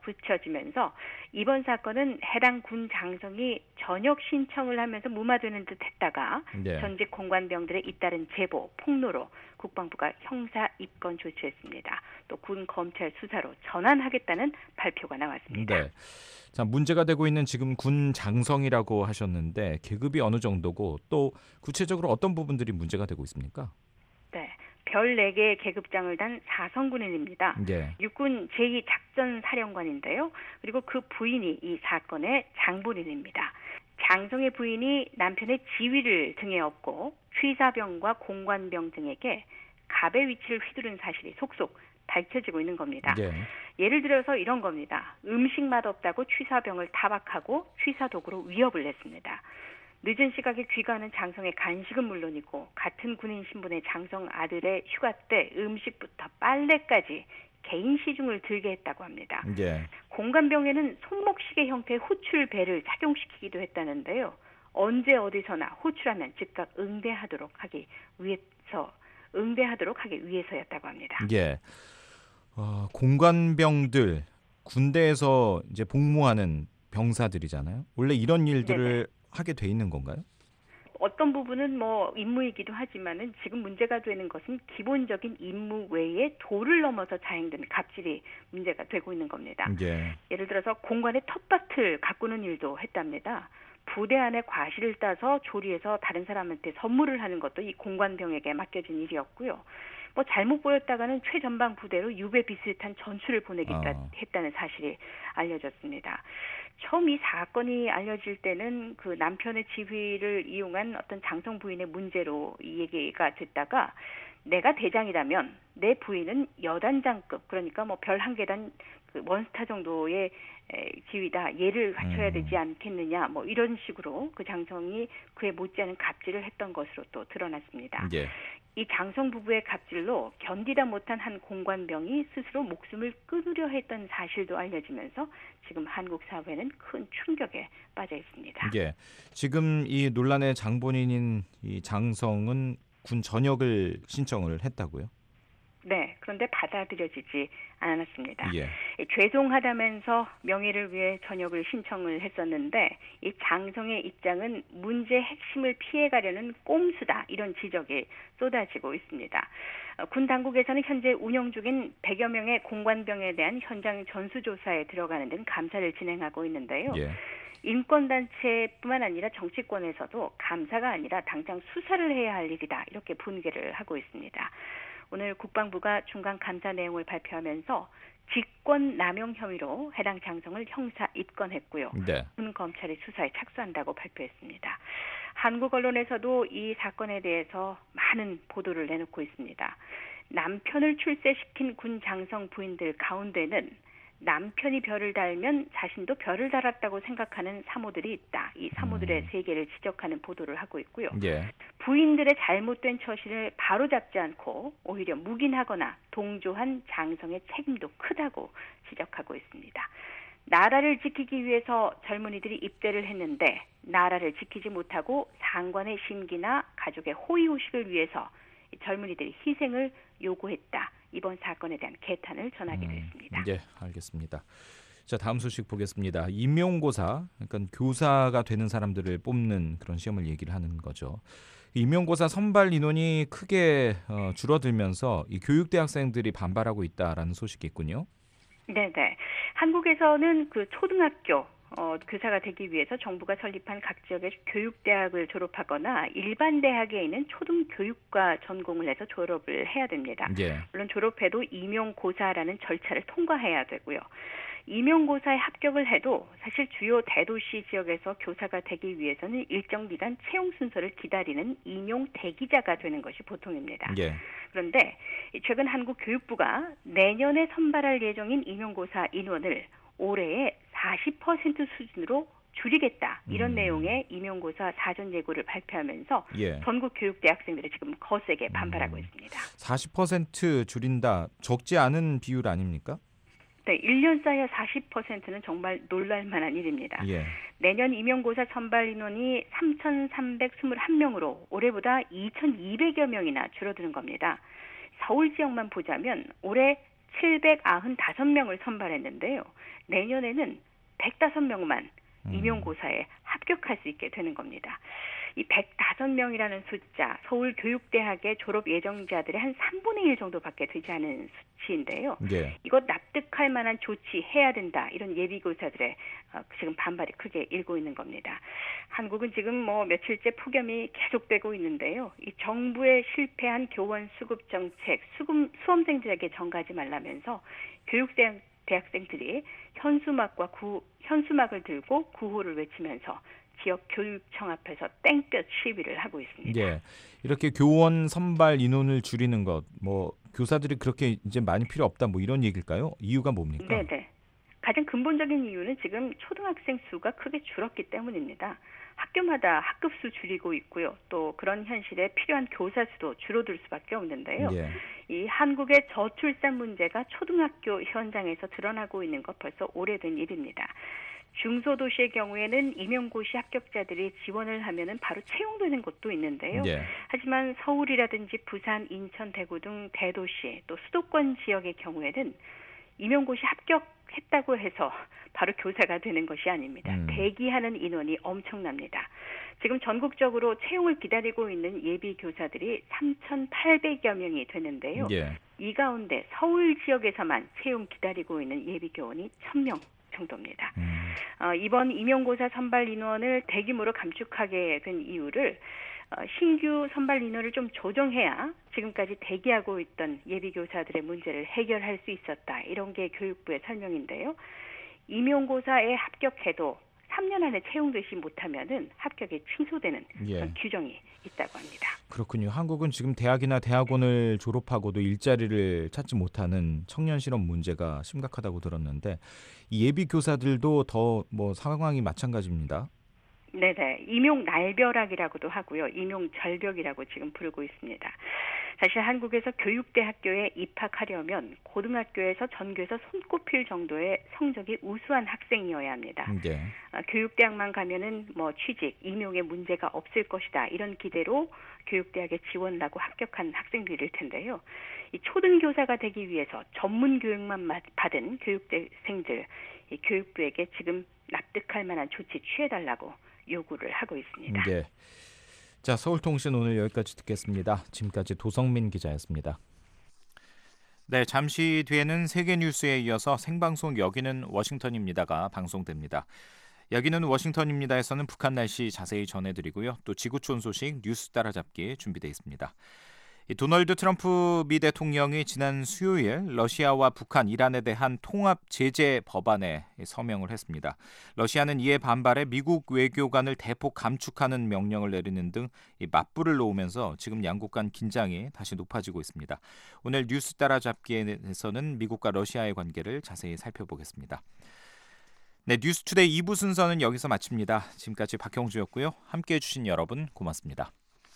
붙여지면서 이번 사건은 해당 군 장성이 전역 신청을 하면서 무마되는 듯 했다가 예. 전직 공관병들의 잇따른 제보, 폭로로 국방부가 형사 입건 조치했습니다. 또 군 검찰 수사로 전환하겠다는 발표가 나왔습니다. 네. 자, 문제가 되고 있는 지금 군 장성이라고 하셨는데 계급이 어느 정도고 또 구체적으로 어떤 부분들이 문제가 되고 있습니까? 네. 별 네 개의 계급장을 단 사성군인입니다. 예. 육군 제이 작전사령관인데요. 그리고 그 부인이 이 사건의 장본인입니다. 장성의 부인이 남편의 지위를 등에 업고 취사병과 공관병 등에게 갑의 위치를 휘두른 사실이 속속 밝혀지고 있는 겁니다. 예. 예를 들어서 이런 겁니다. 음식 맛없다고 취사병을 타박하고 취사독으로 위협을 냈습니다. 늦은 시각에 귀가하는 장성의 간식은 물론이고 같은 군인 신분의 장성 아들의 휴가 때 음식부터 빨래까지 개인 시중을 들게 했다고 합니다. 예. 공관병에는 손목시계 형태의 호출벨을 착용시키기도 했다는데요. 언제 어디서나 호출하면 즉각 응대하도록 하기 위해서 응대하도록 하기 위해서였다고 합니다. 예. 어, 공관병들 군대에서 이제 복무하는 병사들이잖아요. 원래 이런 일들을 네네. 하게 돼 있는 건가요? 어떤 부분은 뭐 임무이기도 하지만은 지금 문제가 되는 것은 기본적인 임무 외에 도를 넘어서 자행된 갑질이 문제가 되고 있는 겁니다. 예. 예를 들어서 공관의 텃밭을 가꾸는 일도 했답니다. 부대 안에 과실을 따서 조리해서 다른 사람한테 선물을 하는 것도 이 공관병에게 맡겨진 일이었고요. 뭐 잘못 보였다가는 최전방 부대로 유배 비슷한 전술을 보내기까지 어. 했다는 사실이 알려졌습니다. 처음 이 사건이 알려질 때는 그 남편의 지휘를 이용한 어떤 장성 부인의 문제로 이 얘기가 됐다가 내가 대장이라면 내 부인은 여단장급, 그러니까 뭐 별 한 계단 그 원스타 정도의 지위다, 예를 갖춰야 되지 않겠느냐, 뭐 이런 식으로 그 장성이 그에 못지않은 갑질을 했던 것으로 또 드러났습니다. 예. 이 장성 부부의 갑질로 견디다 못한 한 공관병이 스스로 목숨을 끊으려 했던 사실도 알려지면서 지금 한국 사회는 큰 충격에 빠져 있습니다. 예. 지금 이 논란의 장본인인 이 장성은 군 전역을 신청을 했다고요? 네, 그런데 받아들여지지 않았습니다. 예. 죄송하다면서 명예를 위해 전역을 신청을 했었는데 이 장성의 입장은 문제의 핵심을 피해가려는 꼼수다, 이런 지적이 쏟아지고 있습니다. 군 당국에서는 현재 운영 중인 백여 명의 공관병에 대한 현장 전수조사에 들어가는 등 감사를 진행하고 있는데요. 예. 인권단체뿐만 아니라 정치권에서도 감사가 아니라 당장 수사를 해야 할 일이다, 이렇게 분개를 하고 있습니다. 오늘 국방부가 중간 감사 내용을 발표하면서 직권 남용 혐의로 해당 장성을 형사 입건했고요. 네. 군 검찰이 수사에 착수한다고 발표했습니다. 한국 언론에서도 이 사건에 대해서 많은 보도를 내놓고 있습니다. 남편을 출세시킨 군 장성 부인들 가운데는 남편이 별을 달면 자신도 별을 달았다고 생각하는 사모들이 있다. 이 사모들의 음. 세계를 지적하는 보도를 하고 있고요. 예. 부인들의 잘못된 처신을 바로잡지 않고 오히려 묵인하거나 동조한 장성의 책임도 크다고 지적하고 있습니다. 나라를 지키기 위해서 젊은이들이 입대를 했는데 나라를 지키지 못하고 상관의 심기나 가족의 호의호식을 위해서 젊은이들이 희생을 요구했다. 이번 사건에 대한 개탄을 전하기도 했습니다. 예, 알겠습니다. 자, 다음 소식 보겠습니다. 임용고사, 그러니까 교사가 되는 사람들을 뽑는 그런 시험을 얘기를 하는 거죠. 임용고사 선발 인원이 크게 어, 줄어들면서 이 교육대학생들이 반발하고 있다라는 소식이 있군요. 네, 네. 한국에서는 그 초등학교 어, 교사가 되기 위해서 정부가 설립한 각 지역의 교육대학을 졸업하거나 일반 대학에 있는 초등교육과 전공을 해서 졸업을 해야 됩니다. 예. 물론 졸업해도 임용고사라는 절차를 통과해야 되고요. 임용고사에 합격을 해도 사실 주요 대도시 지역에서 교사가 되기 위해서는 일정 기간 채용 순서를 기다리는 임용 대기자가 되는 것이 보통입니다. 예. 그런데 최근 한국교육부가 내년에 선발할 예정인 임용고사 인원을 올해의 사십 퍼센트 수준으로 줄이겠다, 이런 음. 내용의 임용고사 사전 예고를 발표하면서 예. 전국 교육대학생들이 지금 거세게 반발하고 음. 있습니다. 사십 퍼센트 줄인다, 적지 않은 비율 아닙니까? 네, 일 년 사이에 사십 퍼센트는 정말 놀랄만한 일입니다. 예. 내년 임용고사 선발 인원이 삼천삼백이십일 명으로 올해보다 이천이백여 명이나 줄어드는 겁니다. 서울 지역만 보자면 올해 칠백구십오 명을 선발했는데요. 내년에는 백오 명만 임용고사에 합격할 수 있게 되는 겁니다. 이 백오 명이라는 숫자, 서울교육대학의 졸업 예정자들의 한 삼분의 일 정도밖에 되지 않은 수치인데요. 예. 이것 납득할 만한 조치해야 된다, 이런 예비교사들의 어, 지금 반발이 크게 일고 있는 겁니다. 한국은 지금 뭐 며칠째 폭염이 계속되고 있는데요. 이 정부의 실패한 교원 수급 정책, 수금, 수험생들에게 전가하지 말라면서 교육대 대학생들이 현수막과 구, 현수막을 들고 구호를 외치면서 지역 교육청 앞에서 땡볕 시위를 하고 있습니다. 예. 이렇게 교원 선발 인원을 줄이는 것, 뭐 교사들이 그렇게 이제 많이 필요 없다, 뭐 이런 얘기일까요? 이유가 뭡니까? 네, 네. 가장 근본적인 이유는 지금 초등학생 수가 크게 줄었기 때문입니다. 학교마다 학급 수 줄이고 있고요. 또 그런 현실에 필요한 교사 수도 줄어들 수밖에 없는데요. 예. 이 한국의 저출산 문제가 초등학교 현장에서 드러나고 있는 것 벌써 오래된 일입니다. 중소도시의 경우에는 임용고시 합격자들이 지원을 하면은 바로 채용되는 곳도 있는데요. 예. 하지만 서울이라든지 부산, 인천, 대구 등 대도시 또 수도권 지역의 경우에는 임용고시 합격했다고 해서 바로 교사가 되는 것이 아닙니다. 음. 대기하는 인원이 엄청납니다. 지금 전국적으로 채용을 기다리고 있는 예비 교사들이 삼천팔백여 명이 되는데요. 예. 이 가운데 서울 지역에서만 채용 기다리고 있는 예비 교원이 천 명 정도입니다. 음. 어, 이번 임용고사 선발 인원을 대규모로 감축하게 된 이유를 어, 신규 선발 인원을 좀 조정해야 지금까지 대기하고 있던 예비교사들의 문제를 해결할 수 있었다. 이런 게 교육부의 설명인데요. 임용고사에 합격해도 삼 년 안에 채용되지 못하면은 합격이 취소되는 예. 그런 규정이 있다고 합니다. 그렇군요. 한국은 지금 대학이나 대학원을 졸업하고도 일자리를 찾지 못하는 청년 실업 문제가 심각하다고 들었는데 이 예비 교사들도 더 뭐 상황이 마찬가지입니다. 네네. 임용 날벼락이라고도 하고요. 임용 절벽이라고 지금 부르고 있습니다. 사실 한국에서 교육대학교에 입학하려면 고등학교에서 전교에서 손꼽힐 정도의 성적이 우수한 학생이어야 합니다. 네. 아, 교육대학만 가면은 뭐 취직, 임용에 문제가 없을 것이다. 이런 기대로 교육대학에 지원을 하고 합격한 학생들일 텐데요. 이 초등교사가 되기 위해서 전문 교육만 받은 교육대생들, 이 교육부에게 지금 납득할 만한 조치 취해달라고 요구를 하고 있습니다. 네. 자, 서울통신 오늘 여기까지 듣겠습니다. 지금까지 도성민 기자였습니다. 네, 잠시 뒤에는 세계뉴스에 이어서 생방송 여기는 워싱턴입니다가 방송됩니다. 여기는 워싱턴입니다에서는 북한 날씨 자세히 전해드리고요. 또 지구촌 소식 뉴스 따라잡기 준비되어 있습니다. 도널드 트럼프 미 대통령이 지난 수요일 러시아와 북한, 이란에 대한 통합 제재 법안에 서명을 했습니다. 러시아는 이에 반발해 미국 외교관을 대폭 감축하는 명령을 내리는 등 맞불을 놓으면서 지금 양국 간 긴장이 다시 높아지고 있습니다. 오늘 뉴스 따라잡기에서는 미국과 러시아의 관계를 자세히 살펴보겠습니다. 네, 뉴스투데이 이 부 순서는 여기서 마칩니다. 지금까지 박형주였고요. 함께해 주신 여러분 고맙습니다.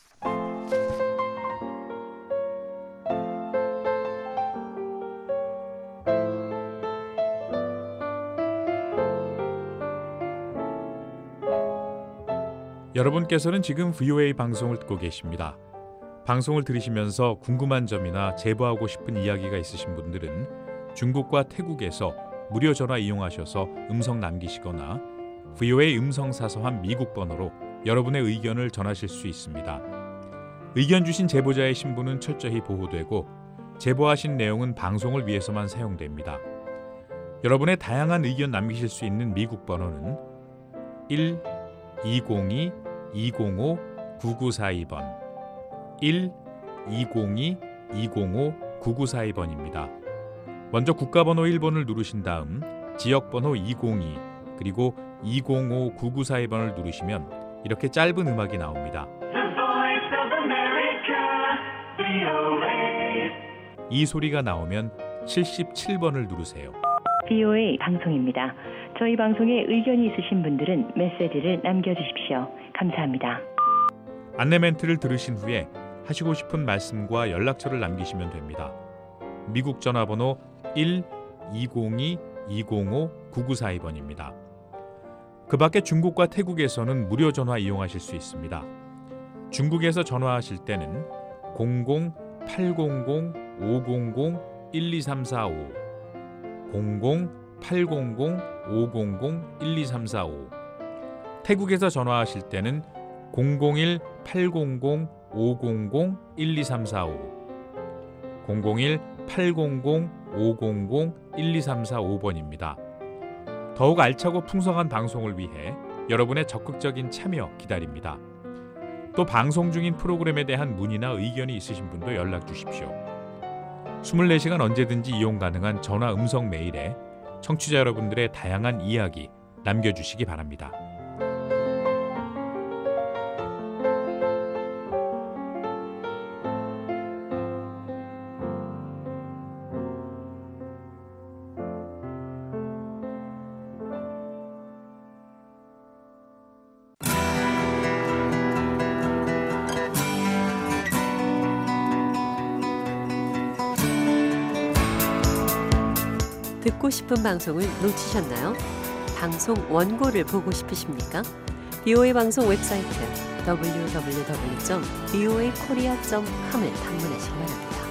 여러분께서는 지금 브이오에이 방송을 듣고 계십니다. 방송을 들으시면서 궁금한 점이나 제보하고 싶은 이야기가 있으신 분들은 중국과 태국에서 무료 전화 이용하셔서 음성 남기시거나 브이오에이 음성사서함 미국 번호로 여러분의 의견을 전하실 수 있습니다. 의견 주신 제보자의 신분은 철저히 보호되고 제보하신 내용은 방송을 위해서만 사용됩니다. 여러분의 다양한 의견 남기실 수 있는 미국 번호는 일 이공이 이공오 구구사이 번 일 이공이 이공오 구구사이 번입니다. 먼저 국가번호 일 번을 누르신 다음 지역번호 이공이 그리고 이공오 구구사이 번을 누르시면 이렇게 짧은 음악이 나옵니다. 이 소리가 나오면 칠십칠 번을 누르세요. 브이오에이 방송입니다. 저희 방송에 의견이 있으신 분들은 메시지를 남겨주십시오. 감사합니다. 안내 멘트를 들으신 후에 하시고 싶은 말씀과 연락처를 남기시면 됩니다. 미국 전화번호 일 이공이 이공오 구구사이 번입니다. 그 밖에 중국과 태국에서는 무료 전화 이용하실 수 있습니다. 중국에서 전화하실 때는 공공 팔공공 오공공 일이삼사오 공공 팔공공 오공공 일이삼사오 태국에서 전화하실 때는 공공일 팔공공 오공공 일이삼사오 공공일 팔공공 오공공 일이삼사오 번입니다. 더욱 알차고 풍성한 방송을 위해 여러분의 적극적인 참여 기다립니다. 또 방송 중인 프로그램에 대한 문의나 의견이 있으신 분도 연락 주십시오. 이십사 시간 언제든지 이용 가능한 전화 음성 메일에 청취자 여러분들의 다양한 이야기 남겨주시기 바랍니다. 듣고 싶은 방송을 놓치셨나요? 방송 원고를 보고 싶으십니까? 브이오에이 방송 웹사이트 더블유 더블유 더블유 점 브이오에이 코리아 점 컴을 방문하시기 바랍니다.